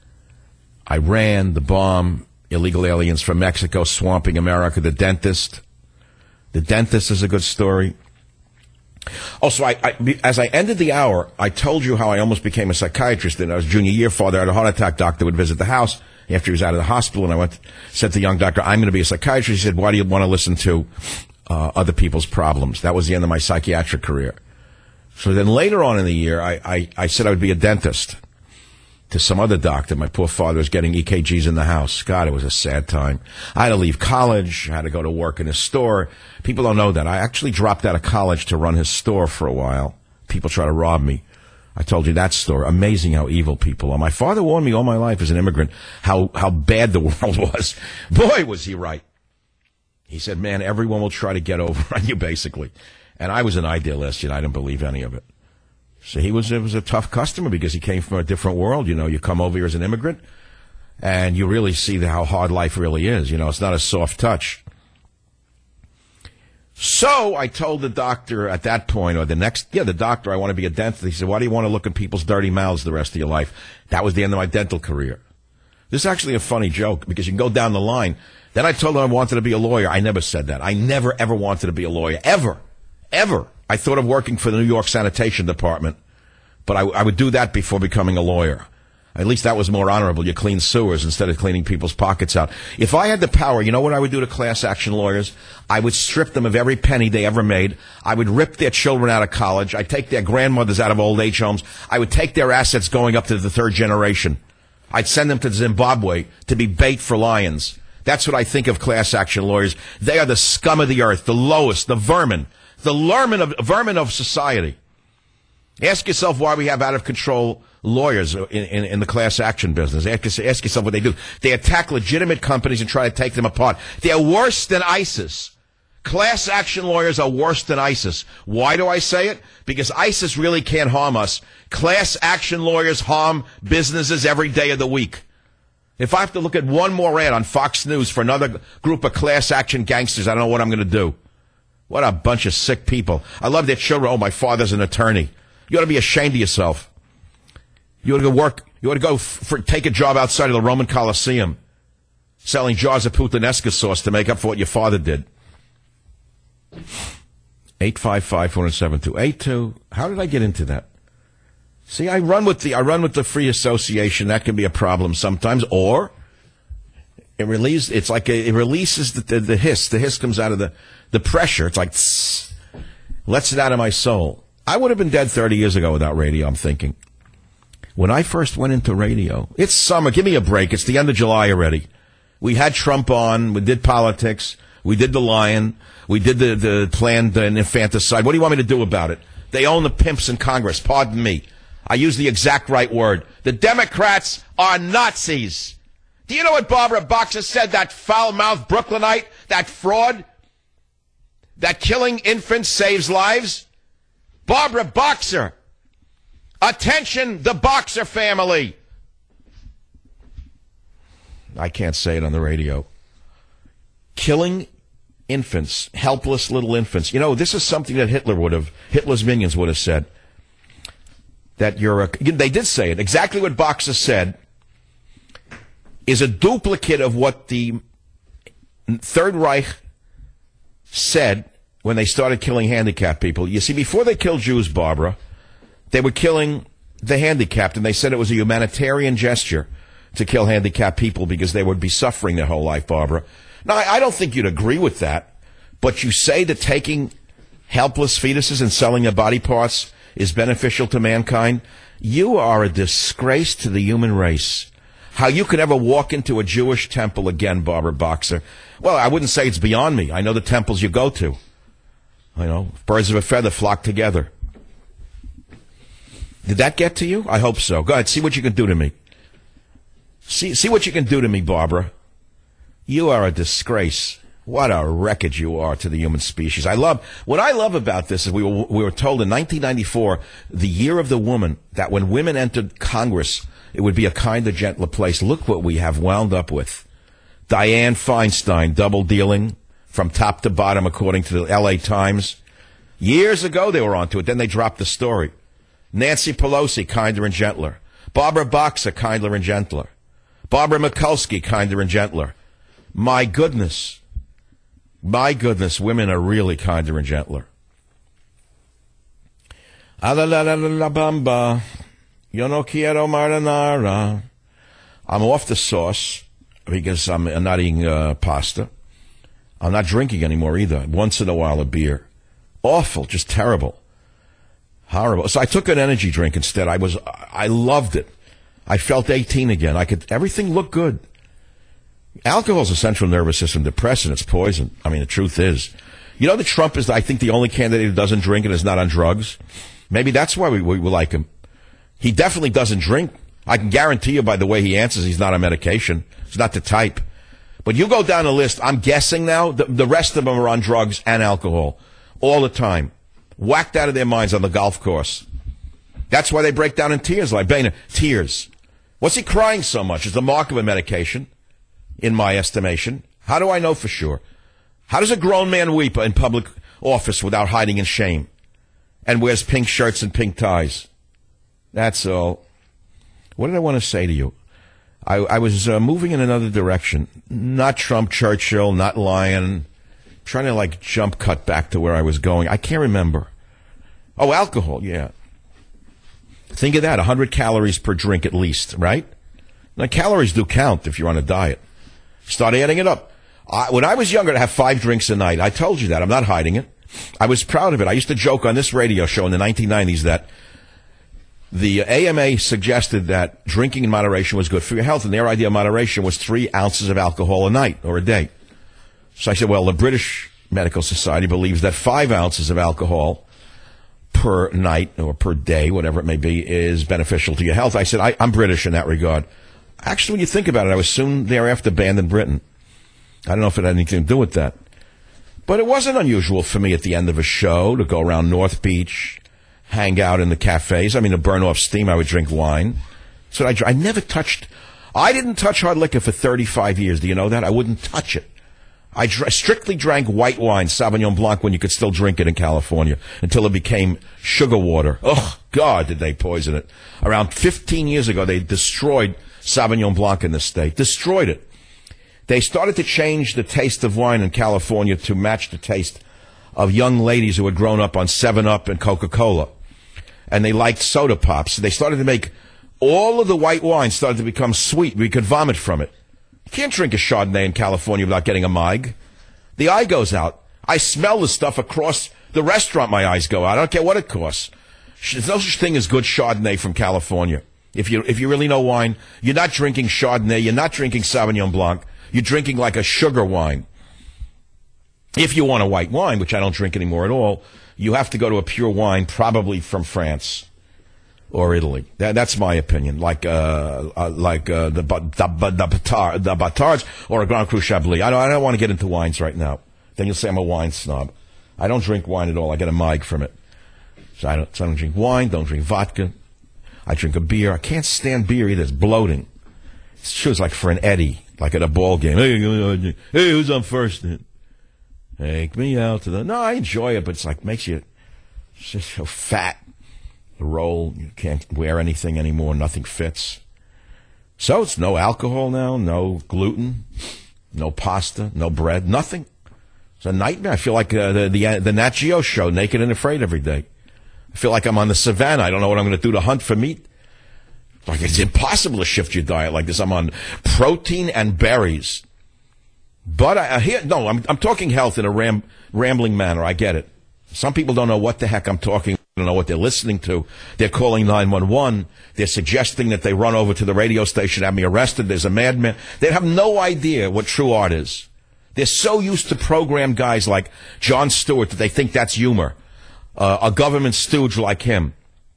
Iran, the bomb, illegal aliens from Mexico swamping America, the dentist. The dentist is a good story. Also, I, I, as I ended the hour, I told you how I almost became a psychiatrist. In our junior year, father had a heart attack. Doctor would visit the house after he was out of the hospital, and I went, said to the young doctor, I'm going to be a psychiatrist. He said, why do you want to listen to uh, other people's problems? That was the end of my psychiatric career. So then later on in the year, I, I, I said I would be a dentist to some other doctor. My poor father was getting E K Gs in the house. God, it was a sad time. I had to leave college. I had to go to work in his store. People don't know that. I actually dropped out of college to run his store for a while. People try to rob me. I told you that story. Amazing how evil people are. My father warned me all my life as an immigrant how, how bad the world was. Boy, was he right. He said, man, everyone will try to get over on you, basically. And I was an idealist, and I didn't believe any of it. So he was, it was a tough customer because he came from a different world. You know, you come over here as an immigrant and you really see the, how hard life really is. You know, it's not a soft touch. So I told the doctor at that point, or the next, yeah, the doctor, I want to be a dentist. He said, why do you want to look in people's dirty mouths the rest of your life? That was the end of my dental career. This is actually a funny joke because you can go down the line. Then I told him I wanted to be a lawyer. I never said that. I never, ever wanted to be a lawyer. Ever. Ever. I thought of working for the New York Sanitation Department, but I, I would do that before becoming a lawyer. At least that was more honorable. You clean sewers instead of cleaning people's pockets out. If I had the power, you know what I would do to class action lawyers? I would strip them of every penny they ever made. I would rip their children out of college. I'd take their grandmothers out of old age homes. I would take their assets going up to the third generation. I'd send them to Zimbabwe to be bait for lions. That's what I think of class action lawyers. They are the scum of the earth, the lowest, the vermin. The vermin of, vermin of society. Ask yourself why we have out-of-control lawyers in, in, in the class action business. Ask, ask yourself what they do. They attack legitimate companies and try to take them apart. They're worse than ISIS. Class action lawyers are worse than ISIS. Why do I say it? Because ISIS really can't harm us. Class action lawyers harm businesses every day of the week. If I have to look at one more ad on Fox News for another group of class action gangsters, I don't know what I'm going to do. What a bunch of sick people. I love their children. Oh, my father's an attorney. You ought to be ashamed of yourself. You ought to go work. You ought to go f- for, take a job outside of the Roman Colosseum, selling jars of puttanesca sauce to make up for what your father did. eight five five, four seven two eight two. How did I get into that? See, I run with the I run with the free association. That can be a problem sometimes, or it relieves. It's like a, it releases the, the the hiss. The hiss comes out of the the pressure. It's like tss, lets it out of my soul. I would have been dead thirty years ago without radio. I'm thinking. When I first went into radio, it's summer. Give me a break. It's the end of July already. We had Trump on. We did politics. We did the Lion. We did the, the planned uh, infanticide. What do you want me to do about it? They own the pimps in Congress. Pardon me. I use the exact right word. The Democrats are Nazis. Do you know what Barbara Boxer said, that foul-mouthed Brooklynite, that fraud, that killing infants saves lives? Barbara Boxer. Attention, the Boxer family. I can't say it on the radio. Killing infants, helpless little infants. You know, this is something that Hitler would have, Hitler's minions would have said. That you're a, they did say it. Exactly what Boxer said is a duplicate of what the Third Reich said when they started killing handicapped people. You see, before they killed Jews, Barbara, they were killing the handicapped, and they said it was a humanitarian gesture to kill handicapped people because they would be suffering their whole life, Barbara. Now, I, I don't think you'd agree with that, but you say that taking helpless fetuses and selling their body parts is beneficial to mankind. You are a disgrace to the human race. How you could ever walk into a Jewish temple again, Barbara Boxer. Well, I wouldn't say it's beyond me. I know the temples you go to. You know, birds of a feather flock together. Did that get to you? I hope so. Go ahead, see what you can do to me. See, see what you can do to me, Barbara. You are a disgrace. What a wreckage you are to the human species. I love, what I love about this is we were, we were told in nineteen ninety-four, the year of the woman, that when women entered Congress, it would be a kinder, gentler place. Look what we have wound up with. Dianne Feinstein, double dealing from top to bottom, according to the L A Times. Years ago, they were onto it. Then they dropped the story. Nancy Pelosi, kinder and gentler. Barbara Boxer, kinder and gentler. Barbara Mikulski, kinder and gentler. My goodness. My goodness, women are really kinder and gentler. Alalalabamba. Yo no quiero marinara. I'm off the sauce because I'm not eating uh, pasta. I'm not drinking anymore either. Once in a while, a beer. Awful, just terrible. Horrible. So I took an energy drink instead. I was, I loved it. I felt eighteen again. I could, everything looked good. Alcohol's a central nervous system depressant. It's poison. I mean, the truth is. You know that Trump is, I think, the only candidate who doesn't drink and is not on drugs? Maybe that's why we, we, we like him. He definitely doesn't drink. I can guarantee you by the way he answers, he's not on medication. He's not the type. But you go down the list, I'm guessing now, the, the rest of them are on drugs and alcohol. All the time. Whacked out of their minds on the golf course. That's why they break down in tears like Boehner. Tears. What's he crying so much? It's the mark of a medication, in my estimation. How do I know for sure? How does a grown man weep in public office without hiding in shame? And wears pink shirts and pink ties? That's all. What did I want to say to you? I, I was uh, moving in another direction. Not Trump, Churchill, not Lion. Trying to, like, jump cut back to where I was going. I can't remember. Oh, alcohol, yeah. Think of that, one hundred calories per drink at least, right? Now, calories do count if you're on a diet. Start adding it up. I, when I was younger, I'd have five drinks a night. I told you that. I'm not hiding it. I was proud of it. I used to joke on this radio show in the nineteen nineties that the A M A suggested that drinking in moderation was good for your health, and their idea of moderation was three ounces of alcohol a night or a day. So I said, well, the British Medical Society believes that five ounces of alcohol per night or per day, whatever it may be, is beneficial to your health. I said, I, I'm British in that regard. Actually, when you think about it, I was soon thereafter banned in Britain. I don't know if it had anything to do with that. But it wasn't unusual for me at the end of a show to go around North Beach, hang out in the cafes. I mean, to burn off steam, I would drink wine. So I, I never touched I didn't touch hard liquor for thirty-five years. Do you know that? I wouldn't touch it. I dr- strictly drank white wine, Sauvignon Blanc, when you could still drink it in California, until it became sugar water. Oh, God, did they poison it. Around fifteen years ago, they destroyed Sauvignon Blanc in the state. Destroyed it. They started to change the taste of wine in California to match the taste of young ladies who had grown up on seven up and Coca-Cola. And they liked soda pops. They started to make all of the white wine started to become sweet. We could vomit from it. You can't drink a Chardonnay in California without getting a mig. The eye goes out. I smell the stuff across the restaurant. My eyes go out. I don't care what it costs. There's no such thing as good Chardonnay from California. If you if you really know wine, you're not drinking Chardonnay. You're not drinking Sauvignon Blanc. You're drinking like a sugar wine. If you want a white wine, which I don't drink anymore at all, you have to go to a pure wine, probably from France or Italy. That, that's my opinion. Like uh, uh, like uh, the the the, the, Batard, the Batards or a Grand Cru Chablis. I don't I don't want to get into wines right now. Then you'll say I'm a wine snob. I don't drink wine at all. I get a mig from it. So I don't so I don't drink wine. Don't drink vodka. I drink a beer. I can't stand beer either. It's bloating. It's true. It's like for an Eddie, like at a ball game. Hey, hey, who's on first? Take me out to the. No, I enjoy it, but it's like makes you it's just so fat. The roll, you can't wear anything anymore. Nothing fits. So it's no alcohol now, no gluten, no pasta, no bread, nothing. It's a nightmare. I feel like uh, the, the the Nat Geo show, Naked and Afraid, every day. I feel like I'm on the savannah. I don't know what I'm going to do to hunt for meat. Like it's impossible to shift your diet like this. I'm on protein and berries. But I, I hear no. I'm I'm talking health in a ram, rambling manner. I get it. Some people don't know what the heck I'm talking. Don't know what they're listening to. They're calling nine one one. They're suggesting that they run over to the radio station, have me arrested. There's a madman. They have no idea what true art is. They're so used to program guys like Jon Stewart that they think that's humor. Uh, a government stooge like him.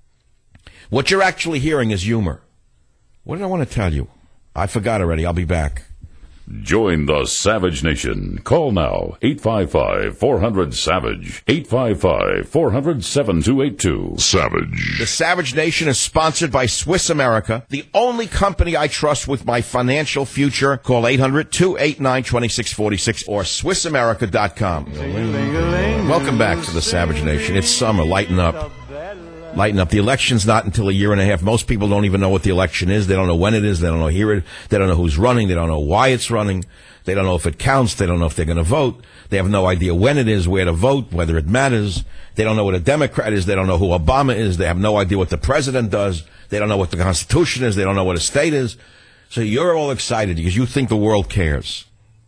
What you're actually hearing is humor. What did I want to tell you? I forgot already. I'll be back. Join the Savage Nation. Call now, eight five five, four hundred, SAVAGE, eight five five, four hundred, seven two eight two. Savage. The Savage Nation is sponsored by Swiss America, the only company I trust with my financial future. Call eight hundred, two eight nine, two six four six or Swiss America dot com. Welcome back to the Savage Nation. It's summer. Lighten up. Lighten up. The election's not until a year and a half. Most people don't even know what the election is. They don't know when it is. They don't know here it. They don't know who's running. They don't know why it's running. They don't know if it counts. They don't know if they're going to vote. They have no idea when it is, where to vote, whether it matters. They don't know what a Democrat is. They don't know who Obama is. They have no idea what the president does. They don't know what the Constitution is. They don't know what a state is. So you're all excited because you think the world cares.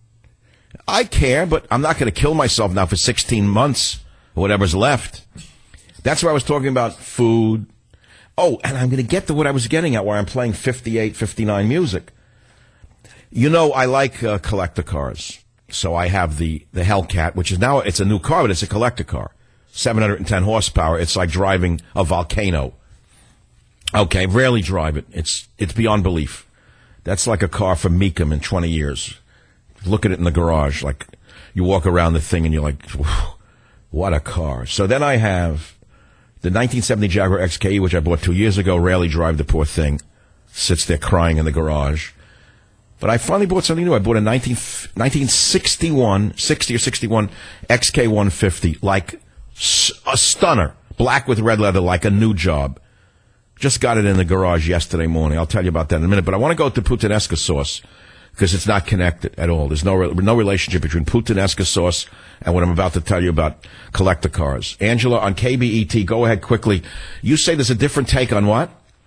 I care, but I'm not going to kill myself now for sixteen months or whatever's left. That's where I was talking about food. Oh, and I'm going to get to what I was getting at where I'm playing fifty-eight, fifty-nine music. You know, I like uh, collector cars. So I have the, the Hellcat, which is now, it's a new car, but it's a collector car. seven hundred ten horsepower. It's like driving a volcano. Okay, rarely drive it. It's, it's beyond belief. That's like a car for Meekum in twenty years. Look at it in the garage. Like, you walk around the thing and you're like, what a car. So then I have the nineteen seventy Jaguar X K E, which I bought two years ago. Rarely drive the poor thing. Sits there crying in the garage. But I finally bought something new. I bought a nineteen, nineteen sixty-one, sixty or sixty-one X K one fifty. Like a stunner. Black with red leather, like a new job. Just got it in the garage yesterday morning. I'll tell you about that in a minute. But I want to go to Puttanesca sauce because it's not connected at all. There's no no relationship between Puttanesca sauce and what I'm about to tell you about collector cars. Angela, on K B E T, go ahead quickly. You say there's a different take on what?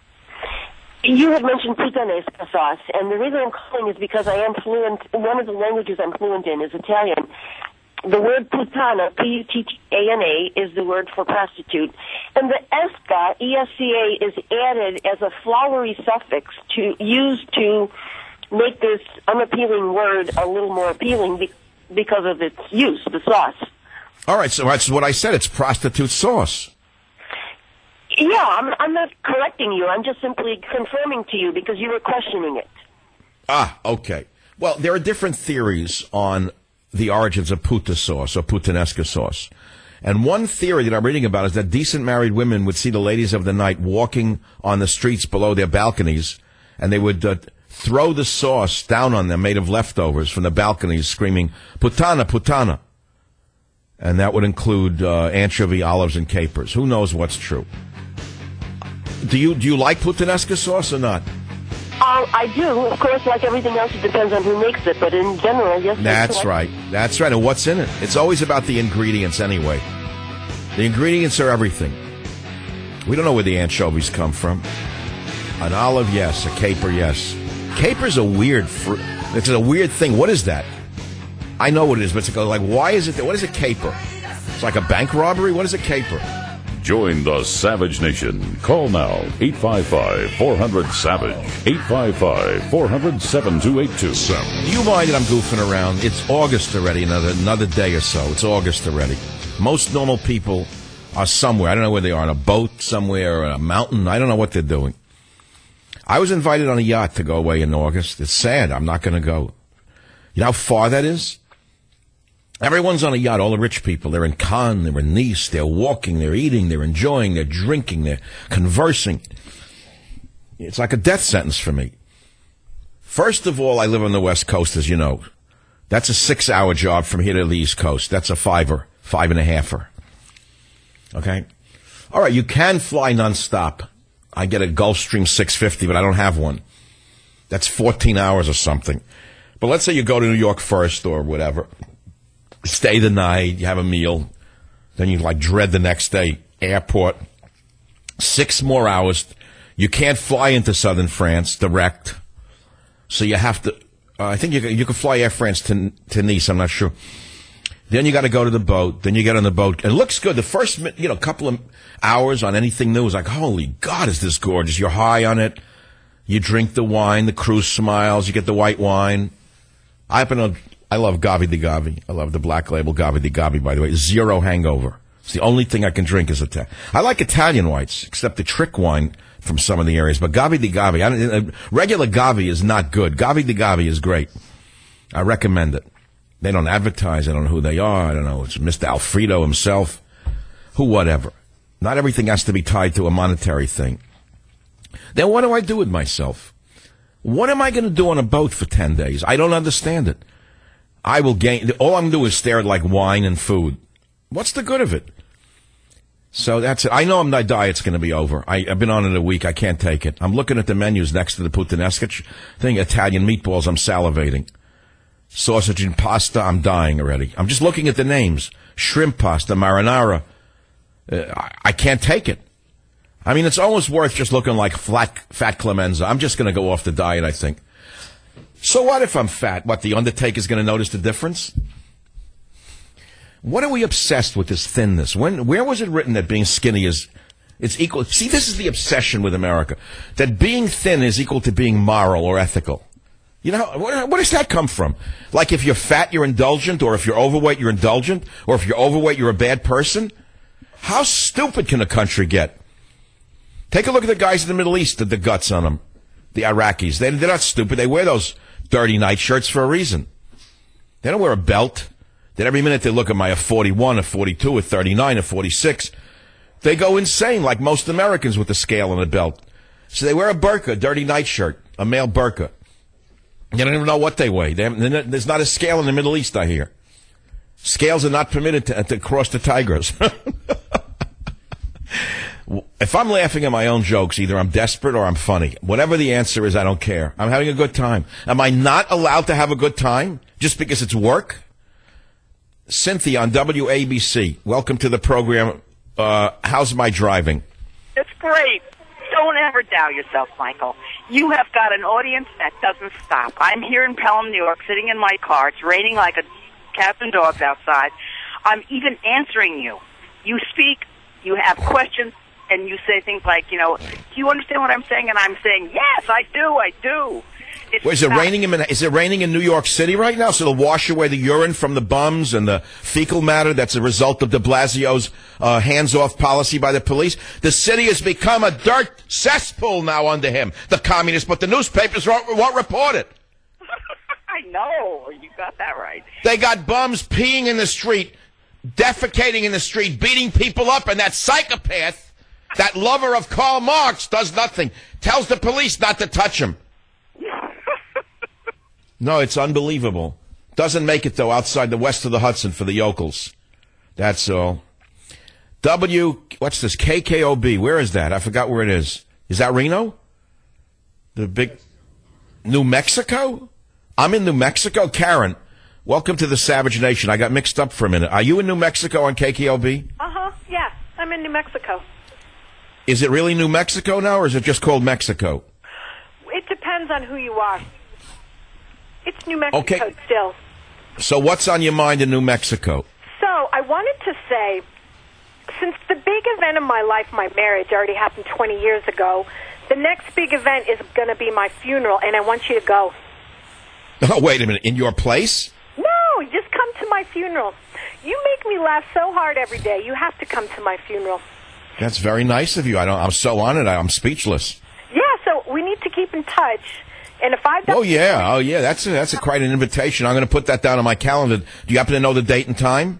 You had mentioned puttanesca sauce, and the reason I'm calling is because I am fluent, one of the languages I'm fluent in is Italian. The word puttana, P U T T A N A, is the word for prostitute. And the esca, E S C A, is added as a flowery suffix to used to make this unappealing word a little more appealing be, because of its use, the sauce. All right, so that's what I said. It's prostitute sauce. Yeah, I'm, I'm not correcting you. I'm just simply confirming to you because you were questioning it. Ah, okay. Well, there are different theories on the origins of putta sauce or puttanesca sauce. And one theory that I'm reading about is that decent married women would see the ladies of the night walking on the streets below their balconies, and they would uh, throw the sauce down on them made of leftovers from the balconies screaming, "Putana, putana." And that would include uh, anchovy, olives, and capers. Who knows what's true? Do you do you like puttanesca sauce or not? Uh, I do. Of course, like everything else, it depends on who makes it. But in general, yes. That's right. That's right. And what's in it? It's always about the ingredients anyway. The ingredients are everything. We don't know where the anchovies come from. An olive, yes. A caper, yes. Caper's a weird fruit. It's a weird thing. What is that? I know what it is, but it's like, why is it that? What is a caper? It's like a bank robbery? What is a caper? Join the Savage Nation. Call now, eight five five, four hundred, SAVAGE, eight five five, four hundred, seven two eight two. Do you mind that I'm goofing around? It's August already, another another day or so. It's August already. Most normal people are somewhere. I don't know where they are, on a boat somewhere, or a mountain. I don't know what they're doing. I was invited on a yacht to go away in August. It's sad. I'm not going to go. You know how far that is? Everyone's on a yacht, all the rich people. They're in Cannes, they're in Nice, they're walking, they're eating, they're enjoying, they're drinking, they're conversing. It's like a death sentence for me. First of all, I live on the West Coast, as you know. That's a six-hour job from here to the East Coast. That's a fiver, five and a halfer. Okay? All right, you can fly nonstop. I get a Gulfstream six fifty, but I don't have one. That's fourteen hours or something. But let's say you go to New York first or whatever. Stay the night, you have a meal, then you like dread the next day. Airport, six more hours. You can't fly into southern France direct, so you have to. Uh, I think you you can fly Air France to to Nice. I'm not sure. Then you got to go to the boat. Then you get on the boat. It looks good. The first you know couple of hours on anything new is like, holy God, is this gorgeous? You're high on it. You drink the wine. The crew smiles. You get the white wine. I happen to. I love Gavi di Gavi. I love the black label Gavi di Gavi, by the way. Zero hangover. It's the only thing I can drink is Italian. I like Italian whites, except the trick wine from some of the areas. But Gavi di Gavi, I don't, uh, regular Gavi is not good. Gavi di Gavi is great. I recommend it. They don't advertise. I don't know who they are. I don't know. It's Mister Alfredo himself. Who, whatever. Not everything has to be tied to a monetary thing. Then what do I do with myself? What am I going to do on a boat for ten days? I don't understand it. I will gain. All I'm going to do is stare at like wine and food. What's the good of it? So that's it. I know my diet's going to be over. I, I've been on it a week. I can't take it. I'm looking at the menus next to the puttanesca thing. Italian meatballs. I'm salivating. Sausage and pasta. I'm dying already. I'm just looking at the names. Shrimp pasta, marinara. Uh, I, I can't take it. I mean, it's almost worth just looking like flat, fat Clemenza. I'm just going to go off the diet, I think. So what if I'm fat? What, the Undertaker's going to notice the difference? What are we obsessed with this thinness? When, where was it written that being skinny is, it's equal? See, this is the obsession with America. That being thin is equal to being moral or ethical. You know, where, where does that come from? Like if you're fat, you're indulgent, or if you're overweight, you're indulgent, or if you're overweight, you're a bad person? How stupid can a country get? Take a look at the guys in the Middle East, the, the guts on them. The Iraqis. They, they're not stupid. They wear those dirty nightshirts for a reason. They don't wear a belt. Then every minute they look at my a forty-one, a forty-two, a thirty-nine, a forty-six. They go insane like most Americans with the scale and a belt. So they wear a burqa, a dirty nightshirt, a male burqa. They don't even know what they weigh. They there's not a scale in the Middle East, I hear. Scales are not permitted to, to cross the Tigris. If I'm laughing at my own jokes, either I'm desperate or I'm funny. Whatever the answer is, I don't care. I'm having a good time. Am I not allowed to have a good time just because it's work? Cynthia on W A B C. Welcome to the program. Uh, how's my driving? It's great. Don't ever doubt yourself, Michael. You have got an audience that doesn't stop. I'm here in Pelham, New York, sitting in my car. It's raining like a cats and dogs outside. I'm even answering you. You speak, you have questions, and you say things like, you know, do you understand what I'm saying? And I'm saying, yes, I do, I do. It's Wait, is it raining in is it raining in New York City right now? So they'll wash away the urine from the bums and the fecal matter that's a result of de Blasio's uh, hands-off policy by the police. The city has become a dirt cesspool now under him, the communists, but the newspapers won't, won't report it. I know. You got that right. They got bums peeing in the street, defecating in the street, beating people up, and that psychopath, that lover of Karl Marx, does nothing. Tells the police not to touch him. No, it's unbelievable. Doesn't make it, though, outside the west of the Hudson for the yokels. That's all. W, what's this? K K O B. Where is that? I forgot where it is. Is that Reno? The big... New Mexico? I'm in New Mexico? Karen, welcome to the Savage Nation. I got mixed up for a minute. Are you in New Mexico on K K O B? Uh-huh, yeah. I'm in New Mexico. Is it really New Mexico now, or is it just called Mexico? It depends on who you are. It's New Mexico Okay. still. So what's on your mind in New Mexico? So I wanted to say, since the big event of my life, my marriage, already happened twenty years ago, the next big event is going to be my funeral, and I want you to go. Oh, wait a minute. In your place? No, just come to my funeral. You make me laugh so hard every day. You have to come to my funeral. That's very nice of you. I don't. I'm so honored. I'm speechless. Yeah, so we need to keep in touch. And if I Oh yeah, oh yeah. That's a, that's a quite an invitation. I'm going to put that down on my calendar. Do you happen to know the date and time?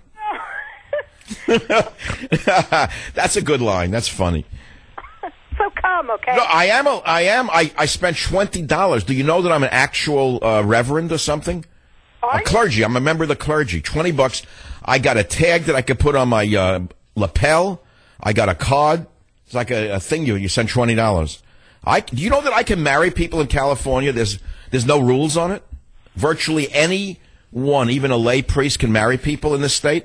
That's a good line. That's funny. So come, okay? No, I am. A, I am. I, I spent twenty dollars. Do you know that I'm an actual uh, reverend or something? Are a clergy. I'm a member of the clergy. Twenty bucks. I got a tag that I could put on my uh, lapel. I got a card. It's like a, a thing. You you send twenty dollars. I, do you know that I can marry people in California? There's there's no rules on it. Virtually anyone, even a lay priest, can marry people in this state.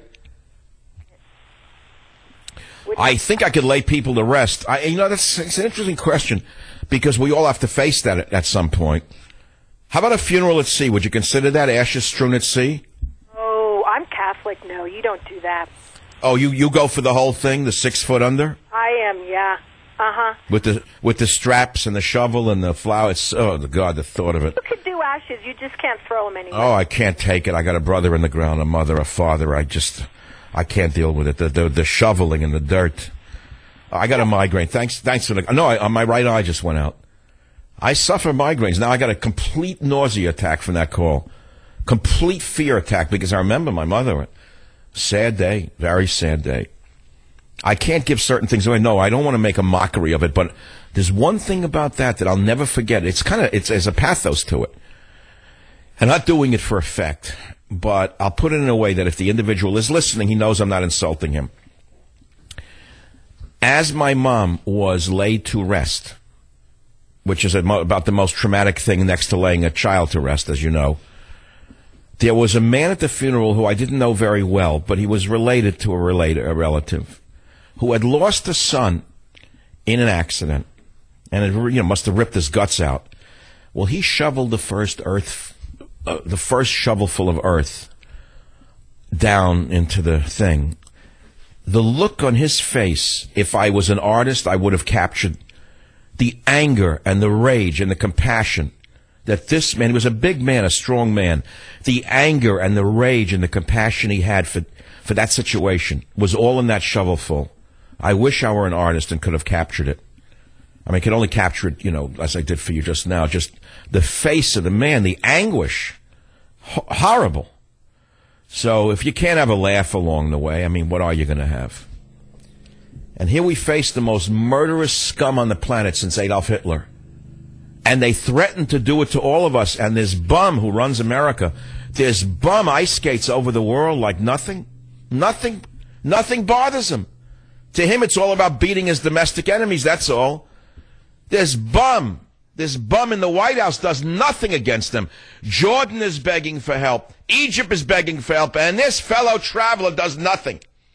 I think I could lay people to rest. I, you know, that's it's an interesting question because we all have to face that at, at some point. How about a funeral at sea? Would you consider that ashes strewn at sea? Oh, I'm Catholic. No, you don't do that. Oh, you, you go for the whole thing, the six foot under? I am, yeah. Uh-huh. With the with the straps and the shovel and the flower. It's, oh, the God, the thought of it. You could do ashes. You just can't throw them anywhere. Oh, I can't take it. I got a brother in the ground, a mother, a father. I just, I can't deal with it. The the, the shoveling and the dirt. I got a migraine. Thanks, thanks for the. No, I, my right eye just went out. I suffer migraines now. I got a complete nausea attack from that call, complete fear attack because I remember my mother. Sad day, very sad day. I can't give certain things away. No, I don't want to make a mockery of it, but there's one thing about that that I'll never forget. It's kind of it's there's a pathos to it. I'm not doing it for effect, but I'll put it in a way that if the individual is listening, he knows I'm not insulting him. As my mom was laid to rest, which is about the most traumatic thing next to laying a child to rest, as you know, there was a man at the funeral who I didn't know very well, but he was related to a, related, a relative who had lost a son in an accident, and it you know, must have ripped his guts out. Well, he shoveled the first earth, uh, the first shovelful of earth down into the thing. The look on his face, if I was an artist, I would have captured the anger and the rage and the compassion that this man, he was a big man, a strong man, the anger and the rage and the compassion he had for, for that situation was all in that shovelful. I wish I were an artist and could have captured it. I mean, I could only capture it, you know, as I did for you just now, just the face of the man, the anguish. Ho- horrible. So if you can't have a laugh along the way, I mean, what are you going to have? And here we face the most murderous scum on the planet since Adolf Hitler. And they threaten to do it to all of us. And this bum who runs America, this bum ice skates over the world like nothing. Nothing, nothing bothers him. To him, it's all about beating his domestic enemies, that's all. This bum, this bum in the White House does nothing against them. Jordan is begging for help. Egypt is begging for help. And this fellow traveler does nothing.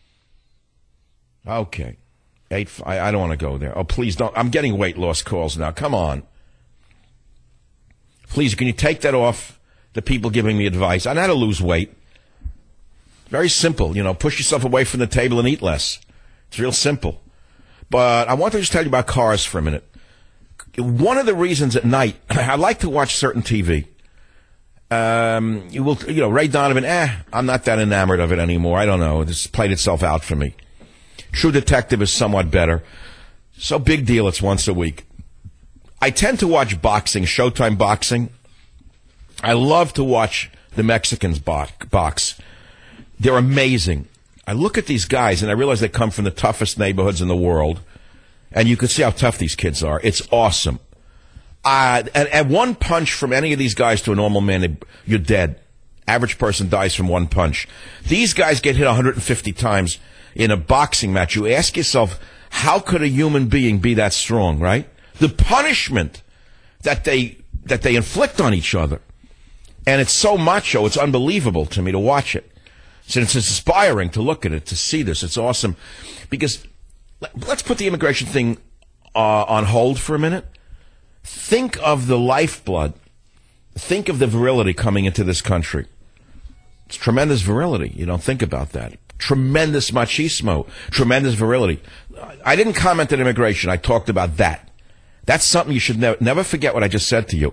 Okay. Eight, I, I don't want to go there. Oh, please don't. I'm getting weight loss calls now. Come on. Please, can you take that off the people giving me advice? I know how to lose weight. Very simple. You know, push yourself away from the table and eat less. It's real simple. But I want to just tell you about cars for a minute. One of the reasons at night I like to watch certain T V. Um, you will, you know, Ray Donovan. Eh, I'm not that enamored of it anymore. I don't know. This played itself out for me. True Detective is somewhat better. So big deal. It's once a week. I tend to watch boxing, Showtime boxing. I love to watch the Mexicans box. They're amazing. I look at these guys and I realize they come from the toughest neighborhoods in the world. And you can see how tough these kids are. It's awesome. Uh, at, at one punch from any of these guys to a normal man, you're dead. Average person dies from one punch. These guys get hit one hundred fifty times in a boxing match. You ask yourself, how could a human being be that strong, right? The punishment that they that they inflict on each other. And it's so macho, it's unbelievable to me to watch it. So it's inspiring to look at it, to see this. It's awesome. Because let's put the immigration thing uh, on hold for a minute. Think of the lifeblood. Think of the virility coming into this country. It's tremendous virility. You don't think about that. Tremendous machismo. Tremendous virility. I didn't comment on immigration. I talked about that. That's something you should never, never forget what I just said to you.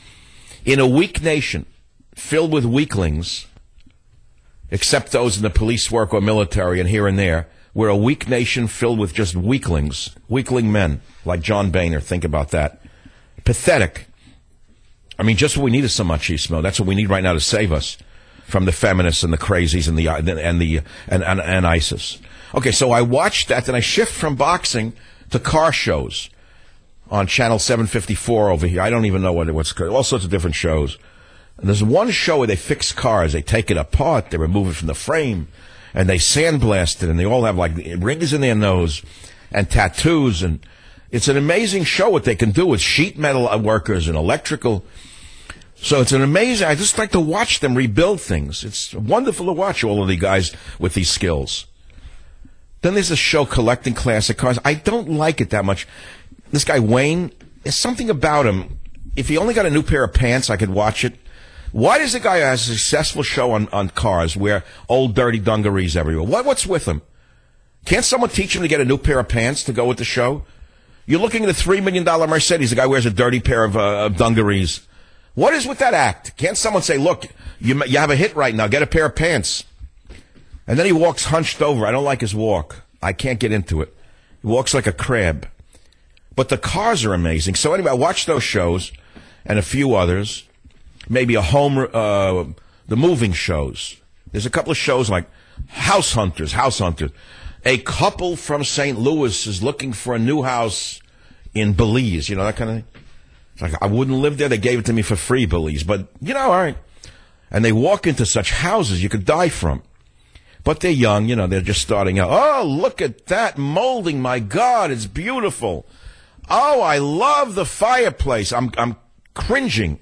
In a weak nation, filled with weaklings, except those in the police work or military and here and there, we're a weak nation filled with just weaklings, weakling men, like John Boehner. Think about that. Pathetic. I mean, just what we need is some machismo. That's what we need right now to save us from the feminists and the crazies and the and the and, and, and ISIS. Okay, so I watched that, then I shift from boxing to car shows on channel seven fifty-four over here. I don't even know what it was. All sorts of different shows. And there's one show where they fix cars. They take it apart. They remove it from the frame. And they sandblast it. And they all have, like, rings in their nose and tattoos. And it's an amazing show what they can do with sheet metal workers and electrical. So it's an amazing, I just like to watch them rebuild things. It's wonderful to watch all of the guys with these skills. Then there's a show, Collecting Classic Cars. I don't like it that much. This guy, Wayne, there's something about him. If he only got a new pair of pants, I could watch it. Why does the guy who has a successful show on, on cars wear old dirty dungarees everywhere? What, what's with him? Can't someone teach him to get a new pair of pants to go with the show? You're looking at a three million dollars Mercedes. The guy wears a dirty pair of, uh, of dungarees. What is with that act? Can't someone say, look, you, you have a hit right now. Get a pair of pants. And then he walks hunched over. I don't like his walk. I can't get into it. He walks like a crab. But the cars are amazing. So anyway, I watched those shows and a few others. Maybe a home, uh, the moving shows. There's a couple of shows like House Hunters, House Hunters. A couple from Saint Louis is looking for a new house in Belize. You know, that kind of thing. It's like, I wouldn't live there. They gave it to me for free, Belize. But, you know, all right. And they walk into such houses you could die from. But they're young, you know, they're just starting out. Oh, look at that molding. My God, it's beautiful. Oh, I love the fireplace. I'm I'm cringing.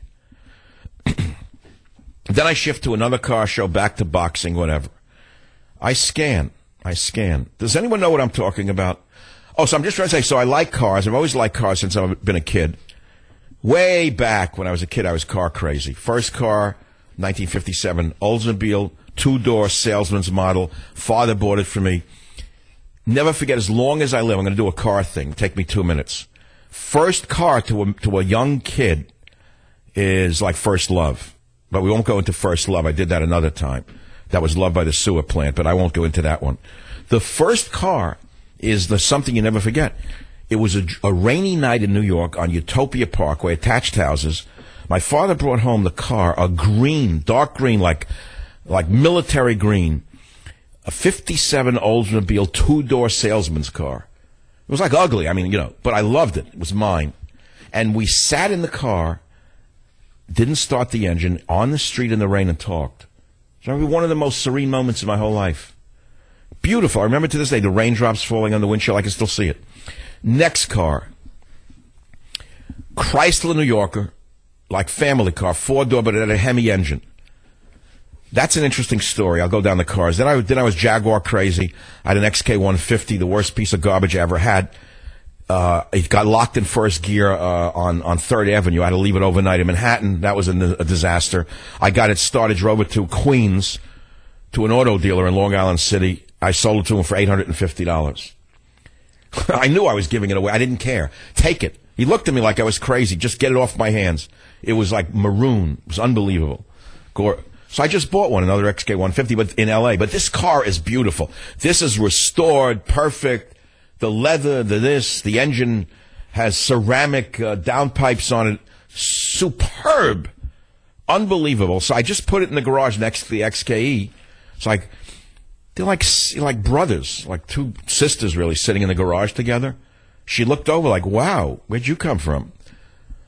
Then I shift to another car show, back to boxing, whatever. I scan. I scan. Does anyone know what I'm talking about? Oh, so I'm just trying to say, so I like cars. I've always liked cars since I've been a kid. Way back when I was a kid, I was car crazy. First car, nineteen fifty-seven, Oldsmobile, two-door salesman's model. Father bought it for me. Never forget, as long as I live, I'm going to do a car thing. Take me two minutes. First car to a, to a young kid is like first love. But we won't go into first love. I did that another time. That was Love by the Sewer Plant, but I won't go into that one. The first car is the something you never forget. It was a, a rainy night in New York on Utopia Parkway, attached houses. My father brought home the car, a green, dark green, like like military green, a fifty-seven Oldsmobile two-door salesman's car. It was like ugly, I mean, you know, but I loved it. It was mine. And we sat in the car, didn't start the engine, on the street in the rain and talked. It's one of the most serene moments in my whole life. Beautiful. I remember to this day the raindrops falling on the windshield. I can still see it. Next car, Chrysler New Yorker, like family car, four-door, but it had a Hemi engine. That's an interesting story. I'll go down the cars. Then I, then I was Jaguar crazy. I had an X K one fifty, the worst piece of garbage I ever had. Uh, it got locked in first gear uh, on, on third Avenue. I had to leave it overnight in Manhattan. That was a, a disaster. I got it started, drove it to Queens, to an auto dealer in Long Island City. I sold it to him for eight hundred fifty dollars. I knew I was giving it away. I didn't care. Take it. He looked at me like I was crazy. Just get it off my hands. It was like maroon. It was unbelievable. So I just bought one, another X K one fifty, but in L A. But this car is beautiful. This is restored, perfect. The leather, the this, the engine has ceramic uh, downpipes on it. Superb. Unbelievable. So I just put it in the garage next to the X K E. It's like, they're like, like brothers, like two sisters really sitting in the garage together. She looked over like, wow, where'd you come from?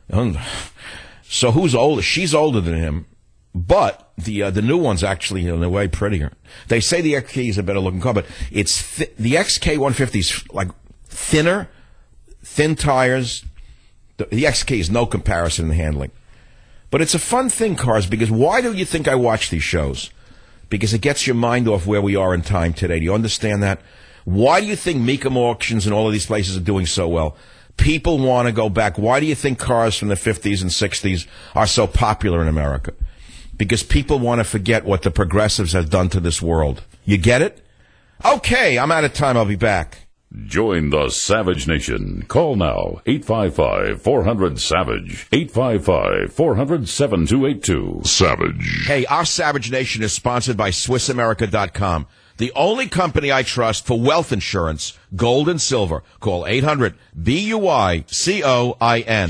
So who's older? She's older than him, but the uh, the new one's actually in a way prettier. They say the X K is a better looking car, but it's th- the X K one fifty is like thinner, thin tires. The, the X K is no comparison in handling. But it's a fun thing, cars, because why do you think I watch these shows? Because it gets your mind off where we are in time today. Do you understand that? Why do you think Mecum Auctions and all of these places are doing so well? People want to go back. Why do you think cars from the fifties and sixties are so popular in America? Because people want to forget what the progressives have done to this world. You get it? Okay, I'm out of time. I'll be back. Join the Savage Nation. Call now, eight five five, four hundred, SAVAGE, eight five five, four hundred, seven two eight two. Savage. Hey, our Savage Nation is sponsored by Swiss America dot com, the only company I trust for wealth insurance, gold and silver. Call eight hundred B U I C O I N.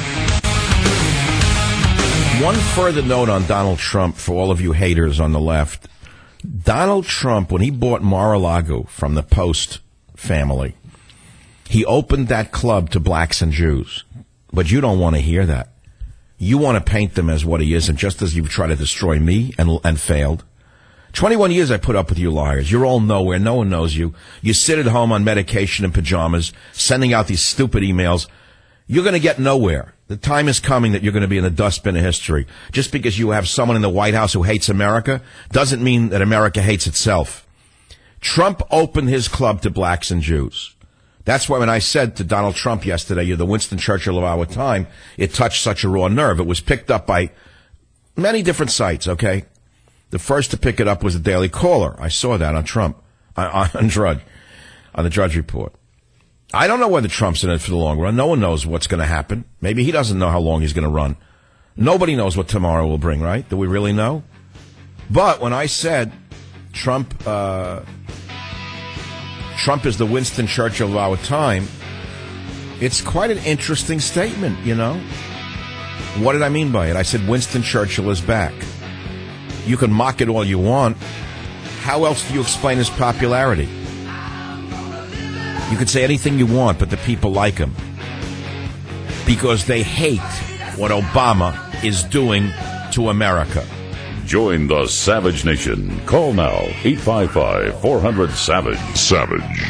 One further note on Donald Trump for all of you haters on the left. Donald Trump, when he bought Mar-a-Lago from the Post family, he opened that club to blacks and Jews. But you don't want to hear that. You want to paint them as what he isn't, just as you've tried to destroy me and and failed. twenty-one years I put up with you liars. You're all nowhere. No one knows you. You sit at home on medication and pajamas, sending out these stupid emails. You're going to get nowhere. The time is coming that you're going to be in the dustbin of history. Just because you have someone in the White House who hates America doesn't mean that America hates itself. Trump opened his club to blacks and Jews. That's why when I said to Donald Trump yesterday, you're the Winston Churchill of our time, it touched such a raw nerve. It was picked up by many different sites, okay? The first to pick it up was the Daily Caller. I saw that on Trump, on, on Drudge, on the Drudge Report. I don't know whether Trump's in it for the long run. No one knows what's going to happen. Maybe he doesn't know how long he's going to run. Nobody knows what tomorrow will bring, right? Do we really know? But when I said Trump, uh, Trump is the Winston Churchill of our time, it's quite an interesting statement, you know? What did I mean by it? I said Winston Churchill is back. You can mock it all you want. How else do you explain his popularity? You could say anything you want, but the people like him. Because they hate what Obama is doing to America. Join the Savage Nation. Call now, eight five five, four hundred, SAVAGE. Savage.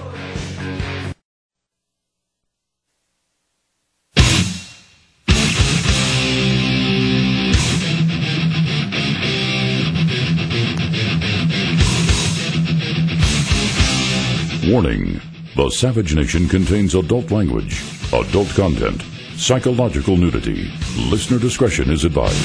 Warning. The Savage Nation contains adult language, adult content, psychological nudity. Listener discretion is advised.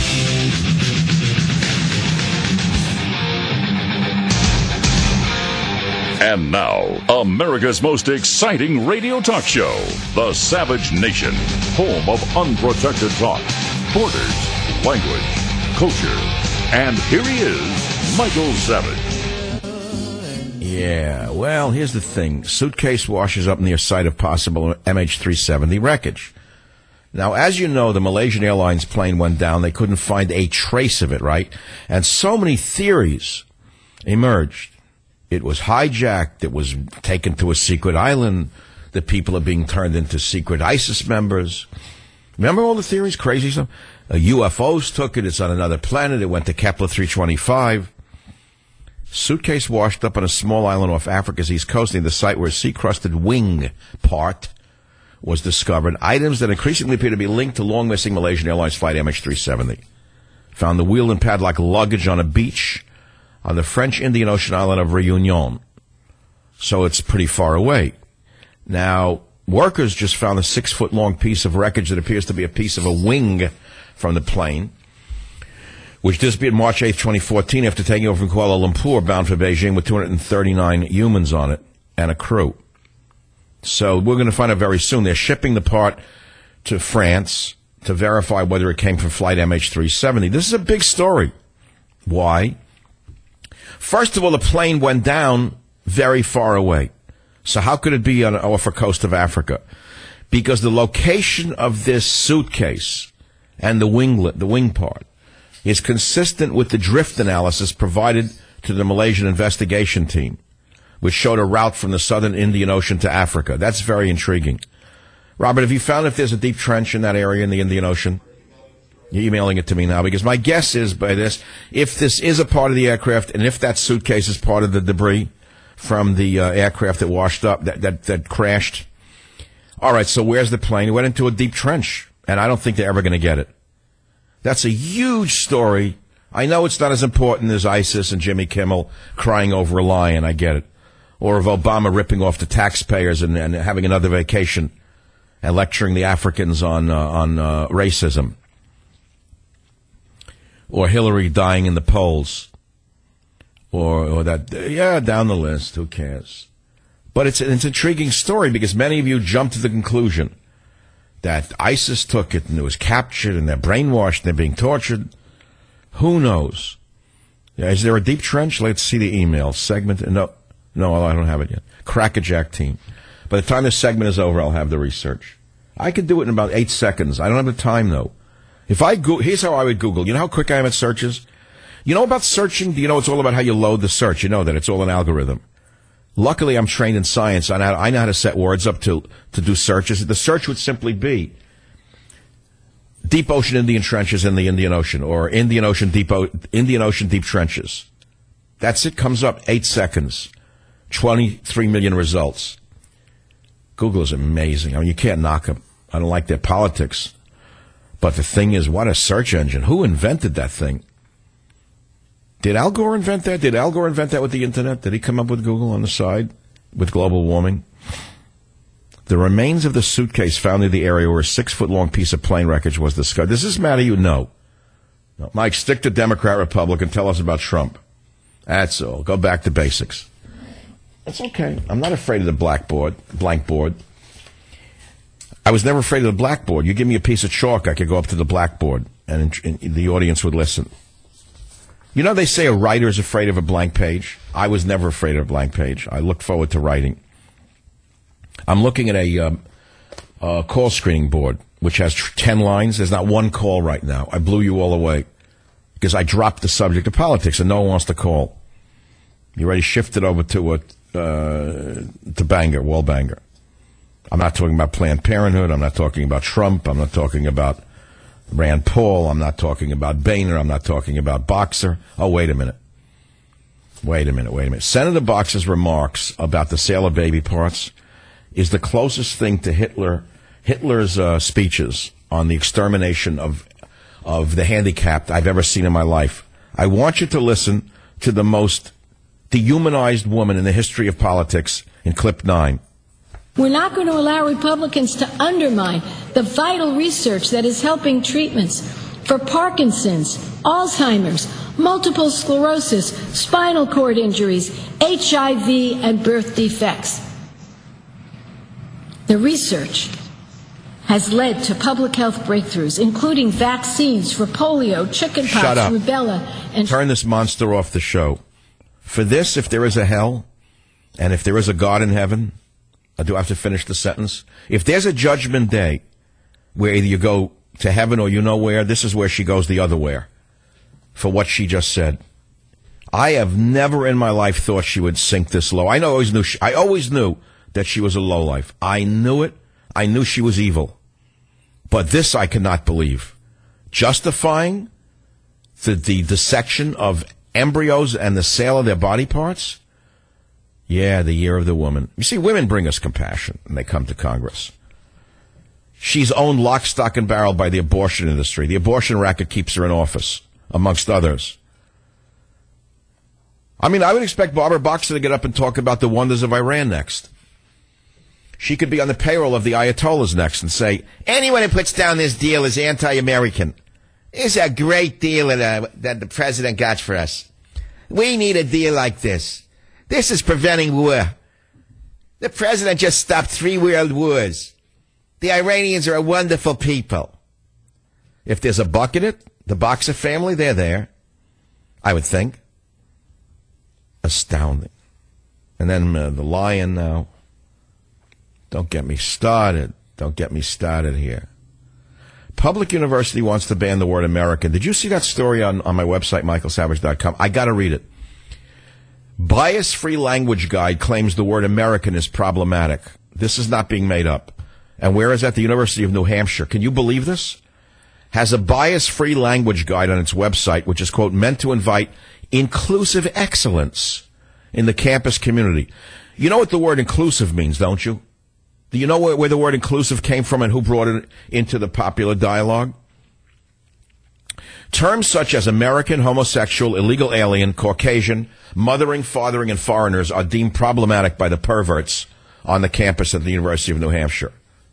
And now, America's most exciting radio talk show, The Savage Nation, home of unprotected talk, borders, language, culture. And here he is, Michael Savage. Yeah, well, here's the thing. Suitcase washes up near site of possible M H three seventy wreckage. Now, as you know, the Malaysian Airlines plane went down. They couldn't find a trace of it, right? And so many theories emerged. It was hijacked. It was taken to a secret island. The people are being turned into secret ISIS members. Remember all the theories? Crazy stuff? Uh, U F Os took it. It's on another planet. It went to Kepler three twenty-five. Suitcase washed up on a small island off Africa's east coast near the site where a sea-crusted wing part was discovered. Items that increasingly appear to be linked to long-missing Malaysian Airlines flight M H three seventy. Found the wheel and padlock luggage on a beach on the French Indian Ocean island of Réunion. So it's pretty far away. Now, workers just found a six-foot-long piece of wreckage that appears to be a piece of a wing from the plane, which disappeared March eighth, twenty fourteen, after taking over from Kuala Lumpur, bound for Beijing, with two hundred thirty-nine humans on it and a crew. So we're going to find out very soon. They're shipping the part to France to verify whether it came from flight M H three seventy. This is a big story. Why? First of all, the plane went down very far away. So how could it be on off the coast of Africa? Because the location of this suitcase and the winglet, the wing part, is consistent with the drift analysis provided to the Malaysian investigation team, which showed a route from the southern Indian Ocean to Africa. That's very intriguing. Robert, have you found if there's a deep trench in that area in the Indian Ocean? You're emailing it to me now, because my guess is by this, if this is a part of the aircraft, and if that suitcase is part of the debris from the uh, aircraft that washed up, that, that, that crashed. All right, so where's the plane? It went into a deep trench, and I don't think they're ever going to get it. That's a huge story. I know it's not as important as ISIS and Jimmy Kimmel crying over a lion, I get it. Or of Obama ripping off the taxpayers and, and having another vacation and lecturing the Africans on, uh, on uh, racism. Or Hillary dying in the polls. Or, or that, yeah, down the list, who cares? But it's, it's an intriguing story because many of you jumped to the conclusion that ISIS took it and it was captured and they're brainwashed and they're being tortured. Who knows? Yeah, is there a deep trench? Let's see the email. Segment, no, no, I don't have it yet. Crackerjack team. By the time this segment is over, I'll have the research. I could do it in about eight seconds. I don't have the time, though. If I go, here's how I would Google. You know how quick I am at searches? You know about searching? Do you know it's all about how you load the search? You know that it's all an algorithm. Luckily, I'm trained in science. I know, I know how to set words up to, to do searches. The search would simply be deep ocean Indian trenches in the Indian Ocean, or Indian Ocean deep, o- Indian Ocean deep trenches. That's it. Comes up eight seconds. twenty-three million results. Google is amazing. I mean, you can't knock them. I don't like their politics. But the thing is, what a search engine. Who invented that thing? Did Al Gore invent that? Did Al Gore invent that with the internet? Did he come up with Google on the side with global warming? The remains of the suitcase found in the area where a six-foot-long piece of plane wreckage was discovered. Does this matter? You know. No. Mike, stick to Democrat, Republican. Tell us about Trump. That's all. Go back to basics. That's okay. I'm not afraid of the blackboard, blank board. I was never afraid of the blackboard. You give me a piece of chalk, I could go up to the blackboard, and, and the audience would listen. You know, they say a writer's afraid of a blank page. I was never afraid of a blank page. I looked forward to writing. I'm looking at a, um, a call screening board, which has ten lines. There's not one call right now. I blew you all away because I dropped the subject of politics, and no one wants to call. You already shifted over to a uh, to Banger, Wall Banger. I'm not talking about Planned Parenthood. I'm not talking about Trump. I'm not talking about Rand Paul. I'm not talking about Boehner. I'm not talking about Boxer. Oh, wait a minute. Wait a minute, wait a minute. Senator Boxer's remarks about the sale of baby parts is the closest thing to Hitler, Hitler's uh, speeches on the extermination of of the handicapped I've ever seen in my life. I want you to listen to the most dehumanized woman in the history of politics in clip nine. We're not going to allow Republicans to undermine the vital research that is helping treatments for Parkinson's, Alzheimer's, multiple sclerosis, spinal cord injuries, H I V, and birth defects. The research has led to public health breakthroughs, including vaccines for polio, chickenpox, rubella, and... Turn this monster off the show. For this, if there is a hell, and if there is a God in heaven, I do have to finish the sentence. If there's a judgment day where either you go to heaven or you know where, this is where she goes the other way for what she just said. I have never in my life thought she would sink this low. I know, always knew she, I always knew that she was a lowlife. I knew it. I knew she was evil. But this I cannot believe. Justifying the, the dissection of embryos and the sale of their body parts? Yeah, the year of the woman. You see, women bring us compassion when they come to Congress. She's owned lock, stock, and barrel by the abortion industry. The abortion racket keeps her in office, amongst others. I mean, I would expect Barbara Boxer to get up and talk about the wonders of Iran next. She could be on the payroll of the Ayatollahs next and say, anyone who puts down this deal is anti-American. It's a great deal that, uh, that the president got for us. We need a deal like this. This is preventing war. The president just stopped three world wars. The Iranians are a wonderful people. If there's a buck in it, the Boxer family, they're there. I would think. Astounding. And then uh, the lion now. Don't get me started. Don't get me started here. Public University wants to ban the word American. Did you see that story on, on my website, michael savage dot com? I got to read it. Bias-free language guide claims the word American is problematic. This is not being made up. and where is that? The University of New Hampshire. Can you believe this? Has a bias-free language guide on its website, which is, quote, meant to invite inclusive excellence in the campus community. You know what the word inclusive means, don't you? Do you know where, where the word inclusive came from and who brought it into the popular dialogue? Terms such as American, homosexual, illegal alien, Caucasian, mothering, fathering, and foreigners are deemed problematic by the perverts on the campus at the University of New Hampshire.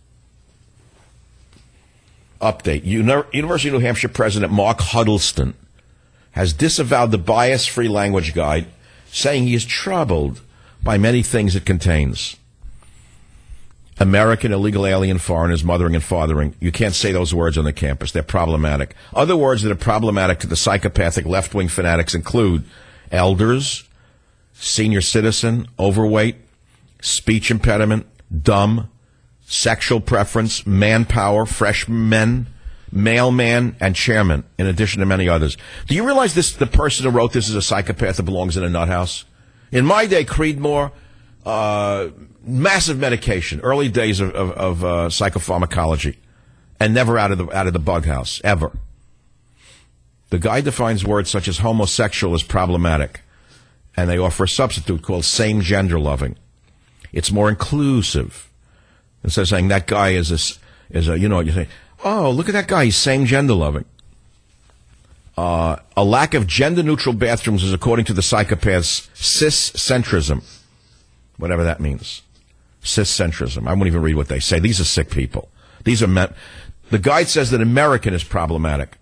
Update. Uni- University of New Hampshire President Mark Huddleston has disavowed the bias-free language guide, saying he is troubled by many things it contains. American, illegal alien, foreigners, mothering and fathering. You can't say those words on the campus. They're problematic. Other words that are problematic to the psychopathic left-wing fanatics include elders, senior citizen, overweight, speech impediment, dumb, sexual preference, manpower, freshmen, mailman, and chairman, in addition to many others. Do you realize this? The person who wrote this is a psychopath that belongs in a nut house? In my day, Creedmoor, uh, massive medication, early days of, of, of uh, psychopharmacology, and never out of the out of the bug house, ever. The guide defines words such as homosexual as problematic, and they offer a substitute called same-gender loving. It's more inclusive. Instead of saying that guy is a, is a you know, you say, oh, look at that guy, he's same-gender loving. Uh, a lack of gender-neutral bathrooms is, according to the psychopaths, cis-centrism, whatever that means. Cis-centrism. I won't even read what they say. These are sick people. These are men. The guide says that American is problematic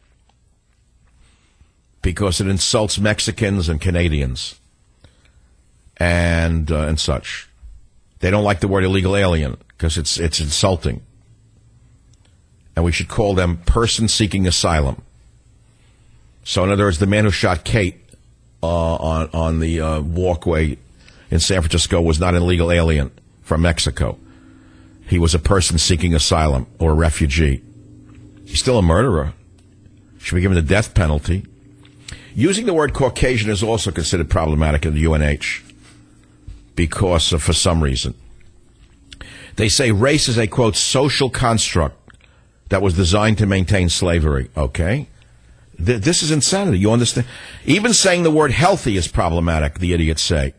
because it insults Mexicans and Canadians and uh, and such. They don't like the word illegal alien because it's it's insulting. And we should call them person seeking asylum. So in other words, the man who shot Kate uh, on on the uh, walkway in San Francisco was not an illegal alien from Mexico. He was a person seeking asylum or a refugee. He's still a murderer. Should be given the death penalty. Using the word Caucasian is also considered problematic in the U N H because of, for some reason. They say race is a, quote, social construct that was designed to maintain slavery. Okay? Th- this is insanity. You understand? Even saying the word healthy is problematic, the idiots say.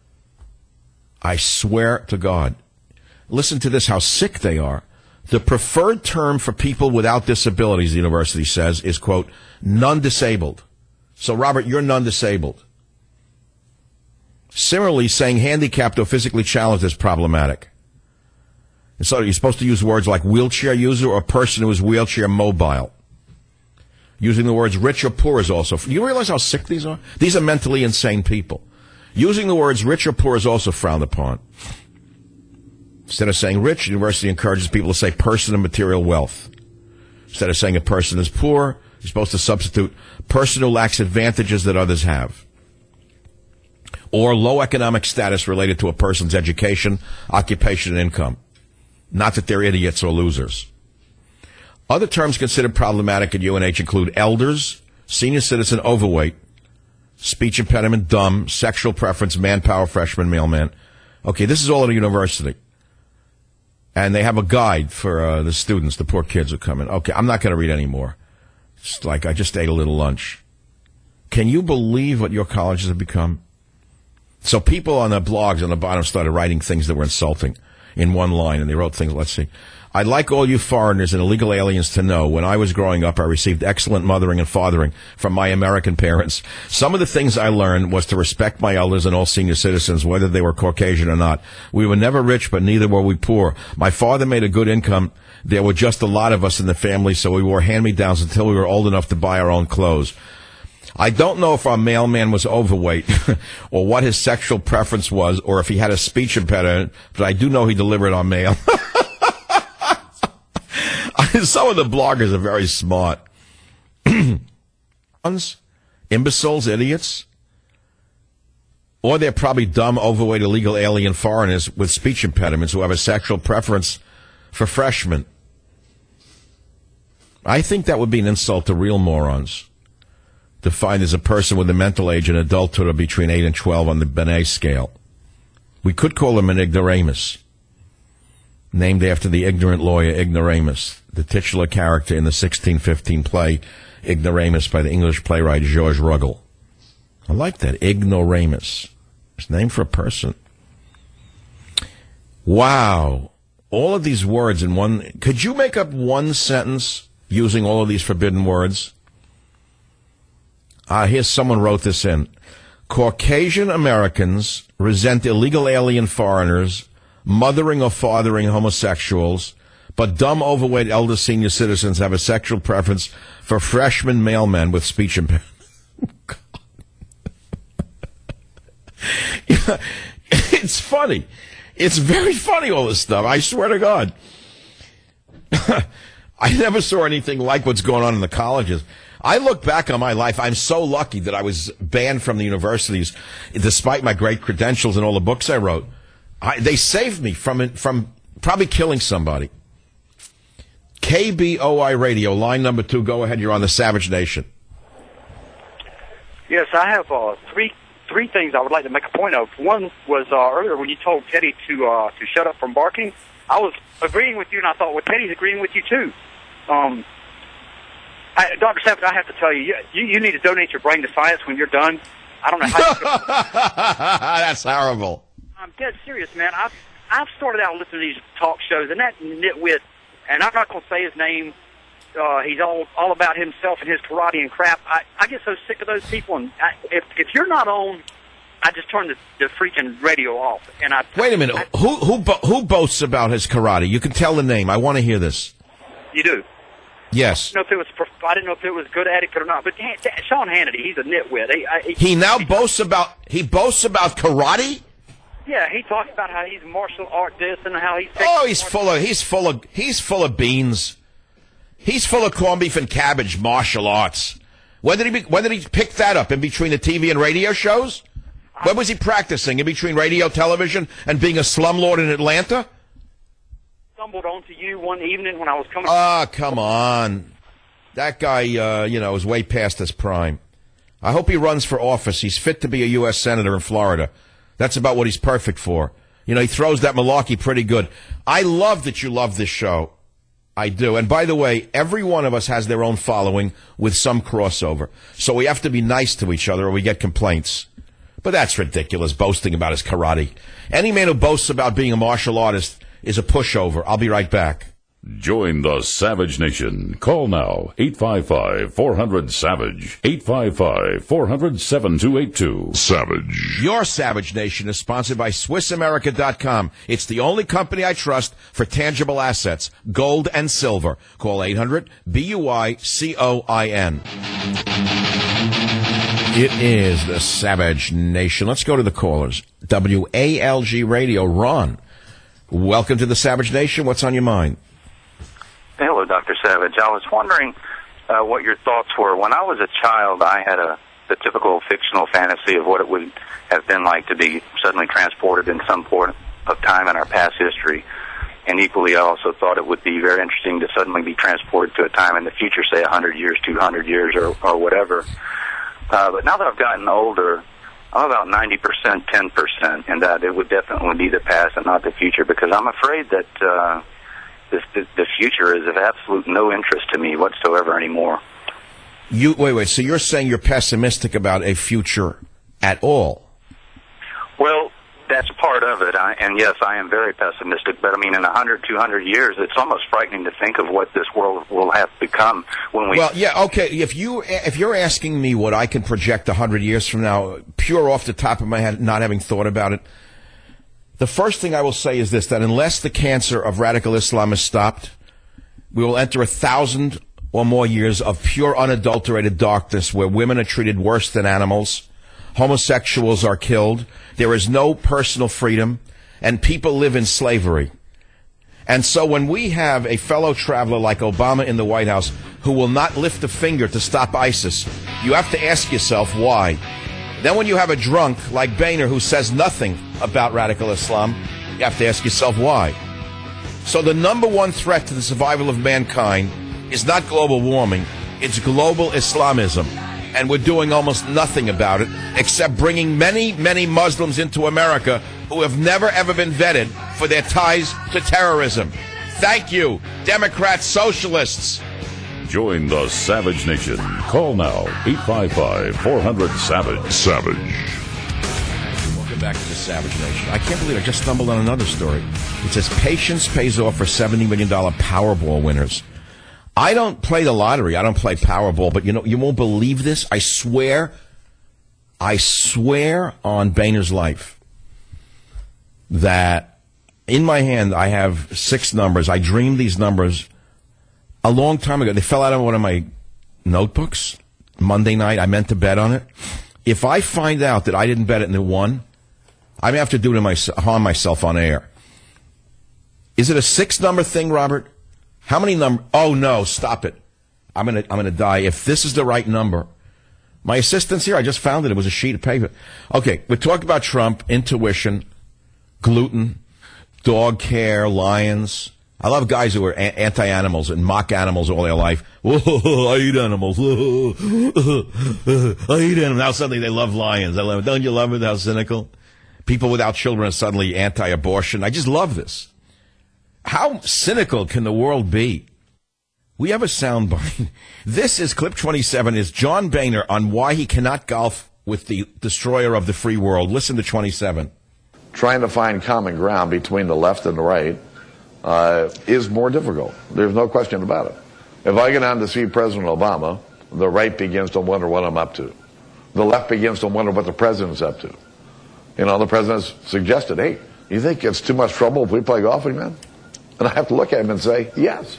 I swear to God. Listen to this, how sick they are. The preferred term for people without disabilities, the university says, is, quote, non-disabled. So, Robert, you're non-disabled. Similarly, saying handicapped or physically challenged is problematic. And so you're supposed to use words like wheelchair user or person who is wheelchair mobile. Using the words rich or poor is also... You realize how sick these are? These are mentally insane people. Using the words rich or poor is also frowned upon. Instead of saying rich, the university encourages people to say person of material wealth. Instead of saying a person is poor, you're supposed to substitute person who lacks advantages that others have. Or low economic status related to a person's education, occupation, and income. Not that they're idiots or losers. Other terms considered problematic at U N H include elders, senior citizen, overweight, speech impediment, dumb, sexual preference, manpower, freshman, mailman. Okay, this is all at a university. And they have a guide for uh, the students, the poor kids who come in. Okay, I'm not going to read any more. It's like I just ate a little lunch. Can you believe what your colleges have become? So people on the blogs on the bottom started writing things that were insulting in one line, and they wrote things, let's see. I'd like all you foreigners and illegal aliens to know, when I was growing up, I received excellent mothering and fathering from my American parents. Some of the things I learned was to respect my elders and all senior citizens, whether they were Caucasian or not. We were never rich, but neither were we poor. My father made a good income. There were just a lot of us in the family, so we wore hand-me-downs until we were old enough to buy our own clothes. I don't know if our mailman was overweight or what his sexual preference was or if he had a speech impediment, but I do know he delivered our mail. Some of the bloggers are very smart. Imbeciles, idiots. Or they're probably dumb, overweight, illegal alien foreigners with speech impediments who have a sexual preference for freshmen. I think that would be an insult to real morons. Defined as a person with a mental age and adulthood of between eight and twelve on the Binet scale. We could call them an ignoramus. named after the ignorant lawyer Ignoramus, the titular character in the sixteen fifteen play Ignoramus by the English playwright Georges Ruggles. I like that, Ignoramus. It's named for a person. Wow. All of these words in one. Could you make up one sentence using all of these forbidden words? Ah, uh, here's someone wrote this in. Caucasian Americans resent illegal alien foreigners mothering or fathering homosexuals, but dumb, overweight, elder senior citizens have a sexual preference for freshman male men with speech impairment. It's funny. It's very funny, all this stuff. I swear to God. I never saw anything like what's going on in the colleges. I look back on my life. I'm so lucky that I was banned from the universities, despite my great credentials and all the books I wrote. I, they saved me from from probably killing somebody. K B O I Radio, line number two. Go ahead. You're on the Savage Nation. Yes, I have uh, three three things I would like to make a point of. One was uh, earlier when you told Teddy to uh, to shut up from barking. I was agreeing with you, and I thought, well, Teddy's agreeing with you too. Um, I, Doctor Savage, I have to tell you, you, you need to donate your brain to science when you're done. I don't know how you That's horrible. I'm dead serious, man. I've, I've started out listening to these talk shows, and that nitwit, and I'm not going to say his name, uh, he's all all about himself and his karate and crap. I, I get so sick of those people, and I, if if you're not on, I just turn the, the freaking radio off. And I Wait a minute. I, who who bo- who boasts about his karate? You can tell the name. I want to hear this. You do? Yes. I didn't know if it was, I didn't know if it was good etiquette or not, but Sean Hannity, he's a nitwit. He, I, he, he now he, boasts about he boasts about karate? Yeah, he talks about how he's martial art this and how he's Oh, he's full of he's full of he's full of beans. He's full of corned beef and cabbage, martial arts. When did he when did he pick that up? In between the T V and radio shows? When was he practicing? In between radio, television, and being a slumlord in Atlanta? Stumbled onto you one evening when I was coming. Ah, oh, come on. That guy, uh, you know, is way past his prime. I hope he runs for office. He's fit to be a U S senator in Florida. That's about what he's perfect for. You know, he throws that malarkey pretty good. I love that you love this show. I do. And by the way, every one of us has their own following with some crossover. So we have to be nice to each other or we get complaints. But that's ridiculous, boasting about his karate. Any man who boasts about being a martial artist is a pushover. I'll be right back. Join the Savage Nation. Call now, eight five five, four hundred, SAVAGE, eight five five, four hundred, seven two eight two. Savage. Your Savage Nation is sponsored by Swiss America dot com. It's the only company I trust for tangible assets, gold and silver. Call eight hundred, B U I C O I N. It is the Savage Nation. Let's go to the callers. W A L G Radio, Ron. Welcome to the Savage Nation. What's on your mind? Hello, Doctor Savage. I was wondering uh, what your thoughts were. When I was a child, I had a the typical fictional fantasy of what it would have been like to be suddenly transported in some point of time in our past history. And equally, I also thought it would be very interesting to suddenly be transported to a time in the future, say one hundred years, two hundred years, or, or whatever. Uh, but now that I've gotten older, I'm about ninety percent, ten percent, and that it would definitely be the past and not the future, because I'm afraid that uh, this, the, the future is of absolute no interest to me whatsoever anymore. You wait, wait. So you're saying you're pessimistic about a future at all? Well, that's part of it, I, and yes, I am very pessimistic, but I mean, in one hundred, two hundred years, it's almost frightening to think of what this world will have become when we... Well, yeah, okay, if, you, if you're asking me what I can project one hundred years from now, pure off the top of my head, not having thought about it, the first thing I will say is this, that unless the cancer of radical Islam is stopped, we will enter a thousand or more years of pure, unadulterated darkness where women are treated worse than animals, homosexuals are killed, there is no personal freedom, and people live in slavery. And so when we have a fellow traveler like Obama in the White House who will not lift a finger to stop ISIS, you have to ask yourself why. Then when you have a drunk like Boehner who says nothing about radical Islam, you have to ask yourself why. So the number one threat to the survival of mankind is not global warming, it's global Islamism. And we're doing almost nothing about it, except bringing many, many Muslims into America who have never, ever been vetted for their ties to terrorism. Thank you, Democrat socialists. Join the Savage Nation. Call now, eight five five, four hundred, SAVAGE. Savage. Welcome back to the Savage Nation. I can't believe I just stumbled on another story. It says patience pays off for seventy million dollars Powerball winners. I don't play the lottery. I don't play Powerball, but you know, you won't believe this. I swear, I swear on Boehner's life that in my hand I have six numbers. I dreamed these numbers a long time ago. They fell out of one of my notebooks Monday night. I meant to bet on it. If I find out that I didn't bet it and it won, I may have to do it to my, harm myself on air. Is it a six-number thing, Robert? How many number? Oh, no, stop it. I'm going to I'm gonna die. If this is the right number. My assistant's here. I just found it. It was a sheet of paper. Okay, we talked about Trump, intuition, gluten, dog care, lions. I love guys who are a- anti-animals and mock animals all their life. Whoa, I eat animals. Whoa, I eat animals. Now suddenly they love lions. I love, don't you love it? How cynical? People without children are suddenly anti-abortion. I just love this. How cynical can the world be? We have a soundbite. This is clip twenty-seven. Is John Boehner on why he cannot golf with the destroyer of the free world. Listen to twenty-seven. Trying to find common ground between the left and the right uh, is more difficult. There's no question about it. If I get on to see President Obama, the right begins to wonder what I'm up to. The left begins to wonder what the president's up to. You know, the president's suggested, hey, you think it's too much trouble if we play golf again? And I have to look at him and say, yes.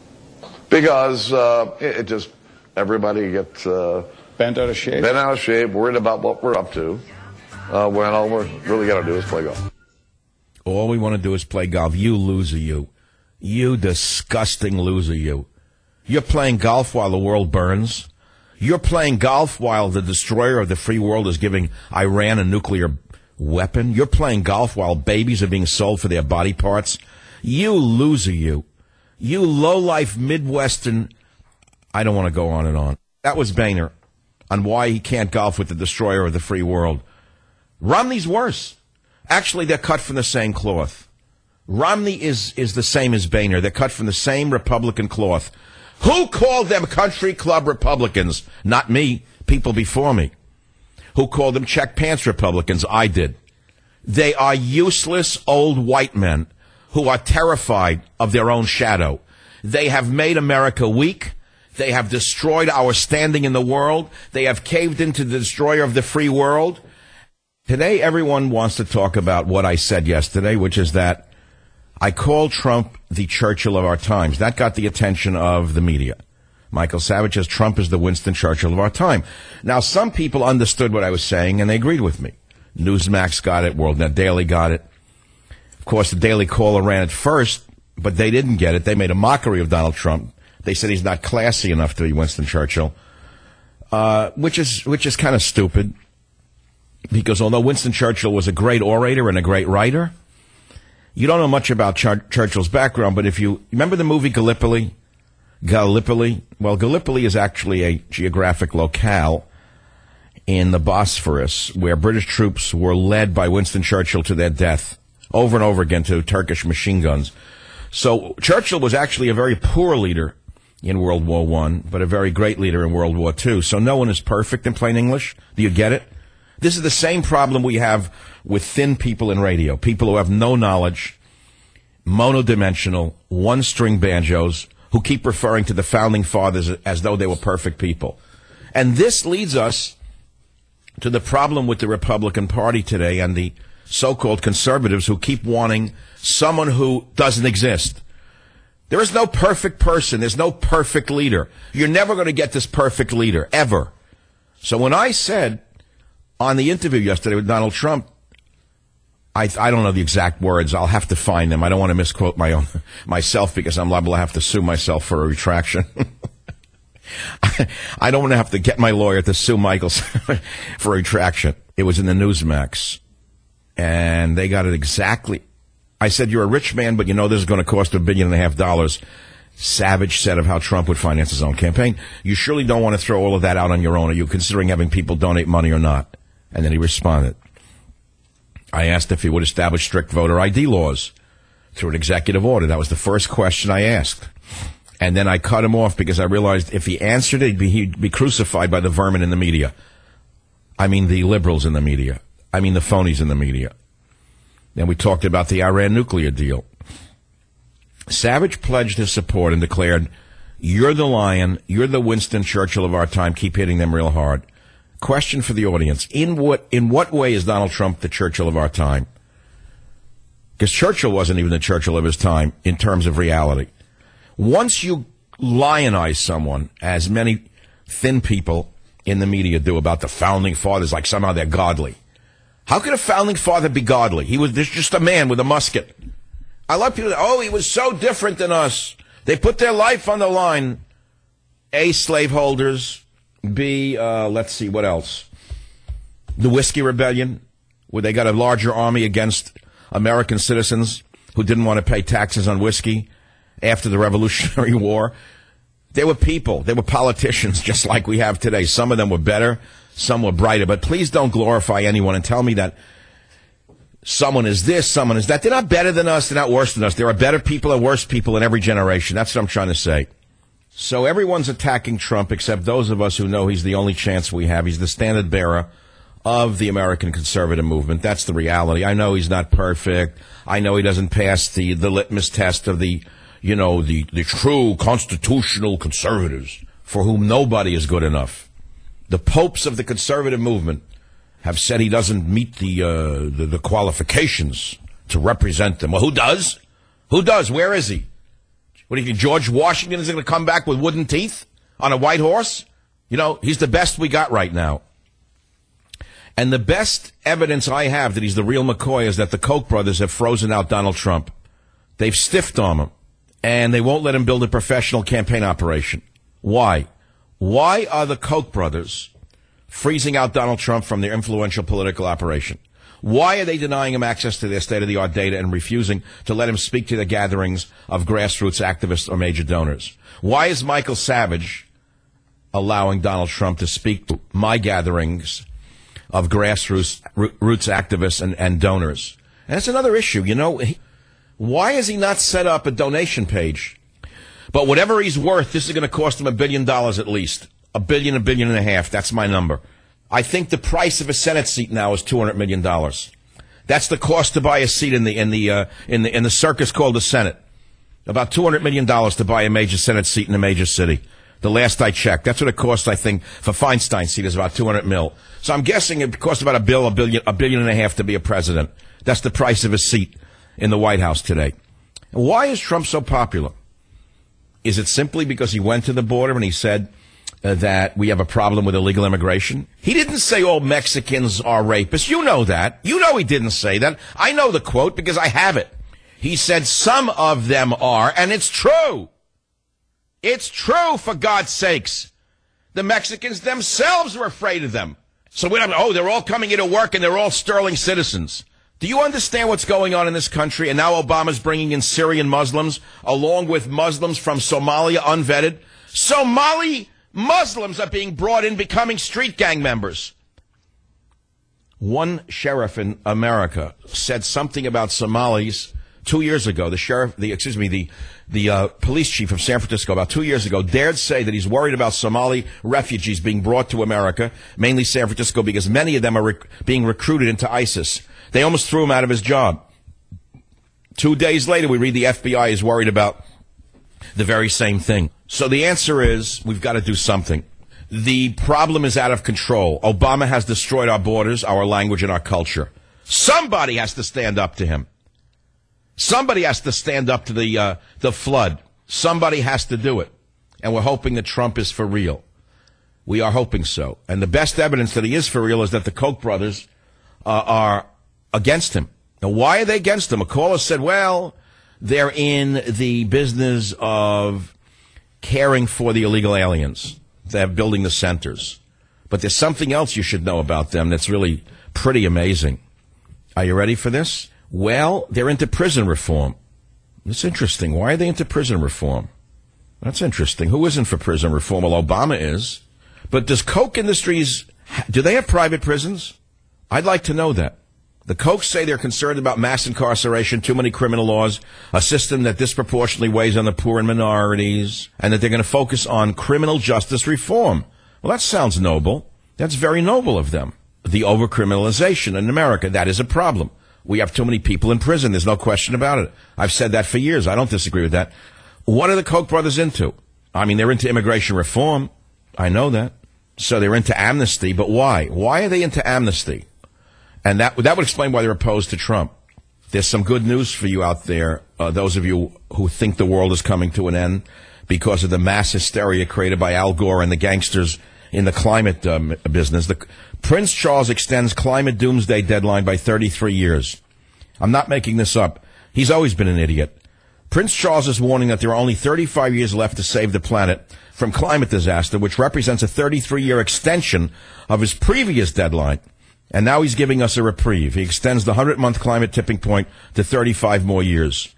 Because uh, it, it just, everybody gets uh, bent out of shape. Bent out of shape, worried about what we're up to, uh, when all we're really got to do is play golf. All we want to do is play golf. You loser, you. You disgusting loser, you. You're playing golf while the world burns. You're playing golf while the destroyer of the free world is giving Iran a nuclear weapon. You're playing golf while babies are being sold for their body parts. You loser, you. You low-life Midwestern. I don't want to go on and on. That was Boehner on why he can't golf with the destroyer of the free world. Romney's worse. Actually, they're cut from the same cloth. Romney is, is the same as Boehner. They're cut from the same Republican cloth. Who called them country club Republicans? Not me. People before me. Who called them check pants Republicans? I did. They are useless old white men who are terrified of their own shadow. They have made America weak. They have destroyed our standing in the world. They have caved into the destroyer of the free world. Today, everyone wants to talk about what I said yesterday, which is that I called Trump the Churchill of our times. That got the attention of the media. Michael Savage says Trump is the Winston Churchill of our time. Now, some people understood what I was saying, and they agreed with me. Newsmax got it. WorldNet Daily got it. Of course, the Daily Caller ran it first, but they didn't get it. They made a mockery of Donald Trump. They said he's not classy enough to be Winston Churchill, uh, which is which is kind of stupid. Because although Winston Churchill was a great orator and a great writer, you don't know much about Ch- Churchill's background. But if you remember the movie Gallipoli, Gallipoli, well, Gallipoli is actually a geographic locale in the Bosphorus where British troops were led by Winston Churchill to their death over and over again to Turkish machine guns. So Churchill was actually a very poor leader in World War One, but a very great leader in World War Two. So no one is perfect in plain English. Do you get it? This is the same problem we have with thin people in radio, people who have no knowledge, monodimensional, one-string banjos, who keep referring to the founding fathers as though they were perfect people. And this leads us to the problem with the Republican Party today and the so-called conservatives who keep wanting someone who doesn't exist. There is no perfect person. There's no perfect leader. You're never going to get this perfect leader, ever. So when I said on the interview yesterday with Donald Trump, I, I don't know the exact words. I'll have to find them. I don't want to misquote my own myself because I'm liable to have to sue myself for a retraction. I don't want to have to get my lawyer to sue Michaels for a retraction. It was in the Newsmax. And they got it exactly. I said, you're a rich man, but you know this is going to cost a billion and a half dollars. Savage said of how Trump would finance his own campaign. You surely don't want to throw all of that out on your own. Are you considering having people donate money or not? And then he responded. I asked if he would establish strict voter I D laws. through an executive order. That was the first question I asked. And then I cut him off because I realized if he answered it, he'd be, he'd be crucified by the vermin in the media. I mean the liberals in the media. I mean the phonies in the media. Then we talked about the Iran nuclear deal. Savage pledged his support and declared, "You're the lion. You're the Winston Churchill of our time. Keep hitting them real hard." Question for the audience. In what, in what way is Donald Trump the Churchill of our time? Because Churchill wasn't even the Churchill of his time in terms of reality. Once you lionize someone, as many thin people in the media do about the founding fathers, like somehow they're godly. How could a founding father be godly? He was just a man with a musket. I love people that, oh, he was so different than us. They put their life on the line. A, slaveholders. B, uh, let's see, what else? The Whiskey Rebellion, where they got a larger army against American citizens who didn't want to pay taxes on whiskey after the Revolutionary War. They were people. They were politicians just like we have today. Some of them were better. Some were brighter. But please don't glorify anyone and tell me that someone is this, someone is that. They're not better than us. They're not worse than us. There are better people and worse people in every generation. That's what I'm trying to say. So everyone's attacking Trump except those of us who know he's the only chance we have. He's the standard bearer of the American conservative movement. That's the reality. I know he's not perfect. I know he doesn't pass the, the litmus test of the, you know, the, the true constitutional conservatives for whom nobody is good enough. The popes of the conservative movement have said he doesn't meet the, uh, the the qualifications to represent them. Well, who does? Who does? Where is he? What do you think, George Washington is going to come back with wooden teeth on a white horse? You know, he's the best we got right now. And the best evidence I have that he's the real McCoy is that the Koch brothers have frozen out Donald Trump. They've stiffed armed him, and they won't let him build a professional campaign operation. Why? Why are the Koch brothers freezing out Donald Trump from their influential political operation? Why are they denying him access to their state-of-the-art data and refusing to let him speak to the gatherings of grassroots activists or major donors? Why is Michael Savage allowing Donald Trump to speak to my gatherings of grassroots roots activists and, and donors? And that's another issue. You know, he, why has he not set up a donation page? But whatever he's worth, this is going to cost him a billion dollars at least. A billion, a billion and a half. That's my number. I think the price of a Senate seat now is two hundred million dollars. That's the cost to buy a seat in the in the uh, in the in the circus called the Senate. About two hundred million dollars to buy a major Senate seat in a major city. The last I checked, that's what it costs. I think for Feinstein's seat is about two hundred mil. So I'm guessing it costs about a bill, a billion, a billion and a half to be a president. That's the price of a seat in the White House today. And why is Trump so popular? Is it simply because he went to the border and he said Uh, that we have a problem with illegal immigration? He didn't say all Mexicans are rapists. You know that. You know he didn't say that. I know the quote because I have it. He said some of them are, and it's true. It's true, for God's sakes. The Mexicans themselves are afraid of them. So we don't, oh, they're all coming here to work and they're all sterling citizens. Do you understand what's going on in this country? And now Obama's bringing in Syrian Muslims along with Muslims from Somalia, unvetted. Somali Muslims are being brought in, becoming street gang members. One sheriff in America said something about Somalis two years ago. The sheriff, the excuse me, the the uh, police chief of San Francisco, about two years ago, dared say that he's worried about Somali refugees being brought to America, mainly San Francisco, because many of them are rec- being recruited into ISIS. They almost threw him out of his job. Two days later, we read the F B I is worried about the very same thing. So the answer is we've got to do something. The problem is out of control. Obama has destroyed our borders, our language, and our culture. Somebody has to stand up to him. Somebody has to stand up to the uh, the flood. Somebody has to do it. And we're hoping that Trump is for real. We are hoping so. And the best evidence that he is for real is that the Koch brothers uh, are against him. Now, why are they against him? A caller said, well, they're in the business of caring for the illegal aliens. They're building the centers. But there's something else you should know about them that's really pretty amazing. Are you ready for this? Well, they're into prison reform. It's interesting. Why are they into prison reform? That's interesting. Who isn't for prison reform? Well, Obama is. But does Koch Industries, do they have private prisons? I'd like to know that. The Kochs say they're concerned about mass incarceration, too many criminal laws, a system that disproportionately weighs on the poor and minorities, and that they're going to focus on criminal justice reform. Well, that sounds noble. That's very noble of them. The overcriminalization in America, that is a problem. We have too many people in prison. There's no question about it. I've said that for years. I don't disagree with that. What are the Koch brothers into? I mean, they're into immigration reform. I know that. So they're into amnesty, but why? Why are they into amnesty? And that that would explain why they're opposed to Trump. There's some good news for you out there, uh, those of you who think the world is coming to an end because of the mass hysteria created by Al Gore and the gangsters in the climate um, business. The, Prince Charles extends climate doomsday deadline by thirty-three years. I'm not making this up. He's always been an idiot. Prince Charles is warning that there are only thirty-five years left to save the planet from climate disaster, which represents a thirty-three-year extension of his previous deadline. And now he's giving us a reprieve. He extends the hundred-month climate tipping point to thirty-five more years,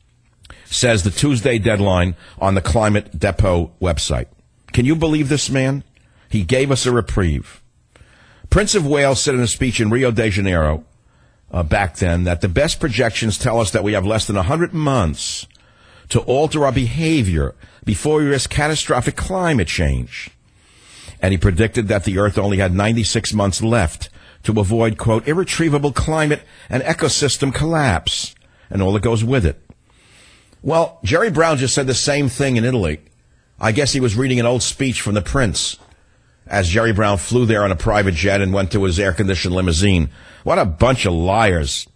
says the Tuesday deadline on the Climate Depot website. Can you believe this man? He gave us a reprieve. Prince of Wales said in a speech in Rio de Janeiro uh, back then that the best projections tell us that we have less than one hundred months to alter our behavior before we risk catastrophic climate change. And he predicted that the Earth only had ninety-six months left to avoid, quote, irretrievable climate and ecosystem collapse, and all that goes with it. Well, Jerry Brown just said the same thing in Italy. I guess he was reading an old speech from the Prince as Jerry Brown flew there on a private jet and went to his air-conditioned limousine. What a bunch of liars.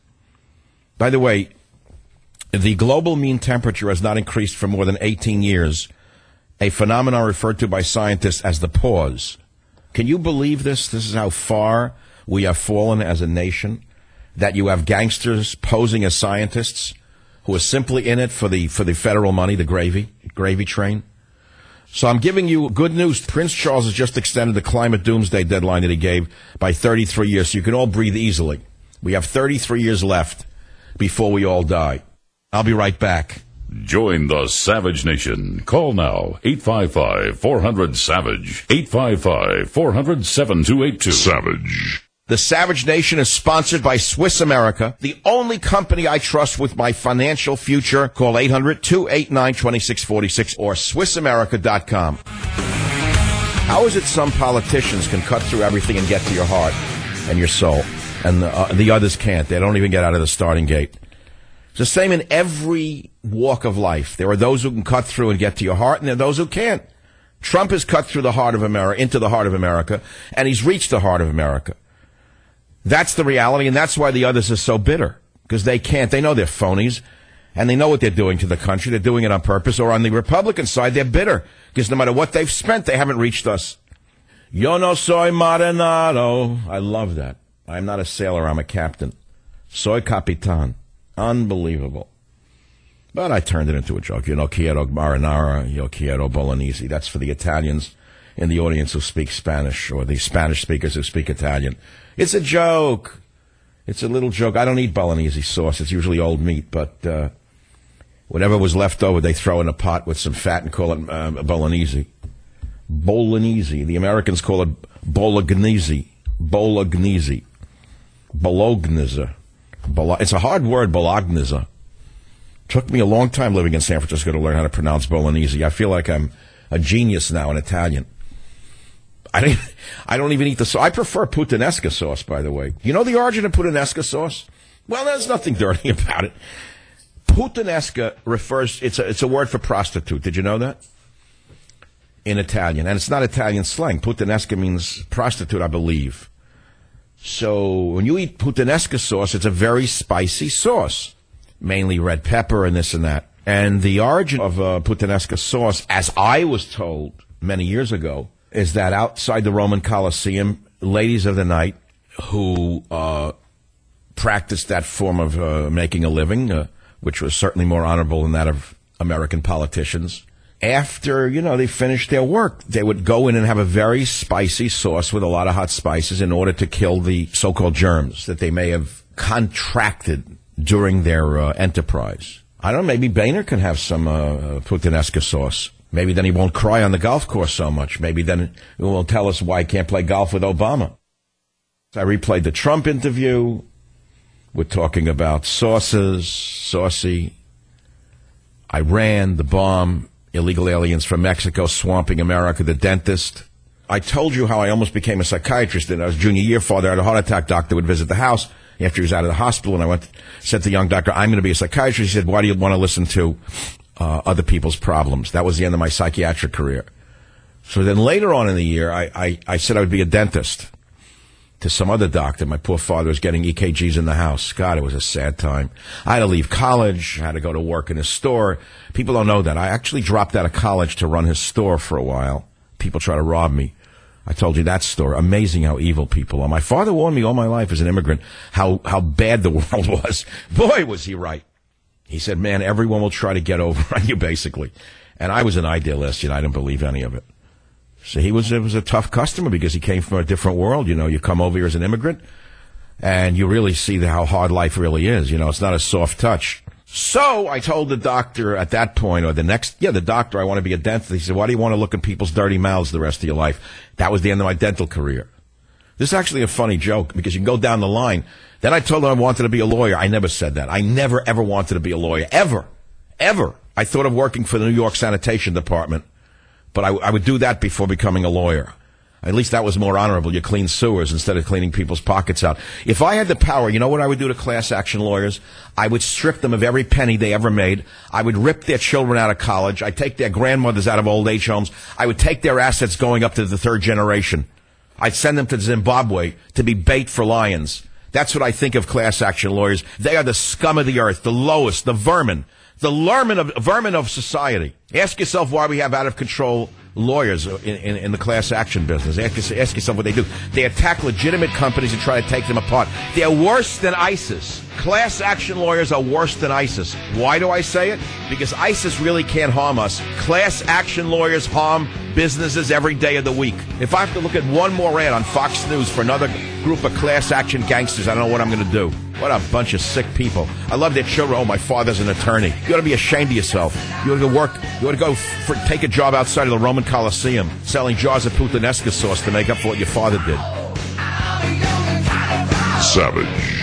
By the way, the global mean temperature has not increased for more than eighteen years, a phenomenon referred to by scientists as the pause. Can you believe this? This is how far we have fallen as a nation, that you have gangsters posing as scientists who are simply in it for the for the federal money, the gravy, gravy train. So I'm giving you good news. Prince Charles has just extended the climate doomsday deadline that he gave by thirty-three years, so you can all breathe easily. We have thirty-three years left before we all die. I'll be right back. Join the Savage Nation. Call now, eight five five, four hundred, SAVAGE, eight five five, four hundred, seven two eight two. Savage. The Savage Nation is sponsored by Swiss America, the only company I trust with my financial future. Call eight hundred, two eight nine, two six four six or Swiss America dot com. How is it some politicians can cut through everything and get to your heart and your soul, and the, uh, the others can't? They don't even get out of the starting gate. It's the same in every walk of life. There are those who can cut through and get to your heart, and there are those who can't. Trump has cut through the heart of America, into the heart of America, and he's reached the heart of America. That's the reality, and that's why the others are so bitter, because they can't. They know they're phonies, and they know what they're doing to the country. They're doing it on purpose. Or on the Republican side, they're bitter, because no matter what they've spent, they haven't reached us. Yo no soy marinado. I love that. I'm not a sailor. I'm a captain. Soy capitan. Unbelievable. But I turned it into a joke. You know, quiero marinara, yo quiero bolognese. That's for the Italians in the audience who speak Spanish, or the Spanish speakers who speak Italian. It's a joke. It's a little joke. I don't eat bolognese sauce. It's usually old meat, but uh, whatever was left over, they throw in a pot with some fat and call it uh, bolognese. Bolognese. The Americans call it bolognese. Bolognese. Bologna. Bolo- it's a hard word, Bologna. Took me a long time living in San Francisco to learn how to pronounce bolognese. I feel like I'm a genius now in Italian. I don't, I don't even eat the sauce. I prefer puttanesca sauce, by the way. You know the origin of puttanesca sauce? Well, there's nothing dirty about it. Puttanesca refers, it's a, it's a word for prostitute. Did you know that? In Italian. And it's not Italian slang. Puttanesca means prostitute, I believe. So when you eat puttanesca sauce, it's a very spicy sauce. Mainly red pepper and this and that. And the origin of uh, puttanesca sauce, as I was told many years ago, is that outside the Roman Colosseum, ladies of the night who uh, practiced that form of uh, making a living, uh, which was certainly more honorable than that of American politicians, after, you know, they finished their work, they would go in and have a very spicy sauce with a lot of hot spices in order to kill the so-called germs that they may have contracted during their uh, enterprise. I don't know, maybe Boehner can have some uh, puttanesca sauce. Maybe then he won't cry on the golf course so much. Maybe then he will tell us why he can't play golf with Obama. I replayed the Trump interview. We're talking about sauces, saucy, Iran, the bomb, illegal aliens from Mexico swamping America, the dentist. I told you how I almost became a psychiatrist. In our junior year, father had a heart attack. Doctor would visit the house after he was out of the hospital, and I went, said to the young doctor, I'm going to be a psychiatrist. He said, why do you want to listen to uh, other people's problems? That was the end of my psychiatric career. So then later on in the year, I, I, I said I would be a dentist to some other doctor. My poor father was getting E K Gs in the house. God, it was a sad time. I had to leave college. I had to go to work in his store. People don't know that. I actually dropped out of college to run his store for a while. People try to rob me. I told you that story. Amazing how evil people are. My father warned me all my life as an immigrant how, how bad the world was. Boy, was he right. He said, man, everyone will try to get over on you, basically. And I was an idealist, and I didn't believe any of it. So he was, it was a tough customer because he came from a different world. You know, you come over here as an immigrant, and you really see the, how hard life really is. You know, it's not a soft touch. So I told the doctor at that point, or the next, yeah, the doctor, I want to be a dentist. He said, why do you want to look in people's dirty mouths the rest of your life? That was the end of my dental career. This is actually a funny joke because you can go down the line. Then I told him I wanted to be a lawyer. I never said that. I never, ever wanted to be a lawyer. Ever. Ever. I thought of working for the New York Sanitation Department, but I, I would do that before becoming a lawyer. At least that was more honorable. You clean sewers instead of cleaning people's pockets out. If I had the power, you know what I would do to class action lawyers? I would strip them of every penny they ever made. I would rip their children out of college. I'd take their grandmothers out of old age homes. I would take their assets going up to the third generation. I'd send them to Zimbabwe to be bait for lions. That's what I think of class action lawyers. They are the scum of the earth, the lowest, the vermin, the vermin of, vermin of society. Ask yourself why we have out of control lawyers in, in, in the class action business. Ask, ask yourself what they do. They attack legitimate companies and try to take them apart. They're worse than ISIS. Class action lawyers are worse than ISIS. Why do I say it? Because ISIS really can't harm us. Class action lawyers harm businesses every day of the week. If I have to look at one more ad on Fox News for another group of class action gangsters, I don't know what I'm going to do. What a bunch of sick people. I love their children. Oh, my father's an attorney. You ought to be ashamed of yourself. You ought to go work. You ought to go for, take a job outside of the Roman Colosseum selling jars of puttanesca sauce to make up for what your father did. Savage.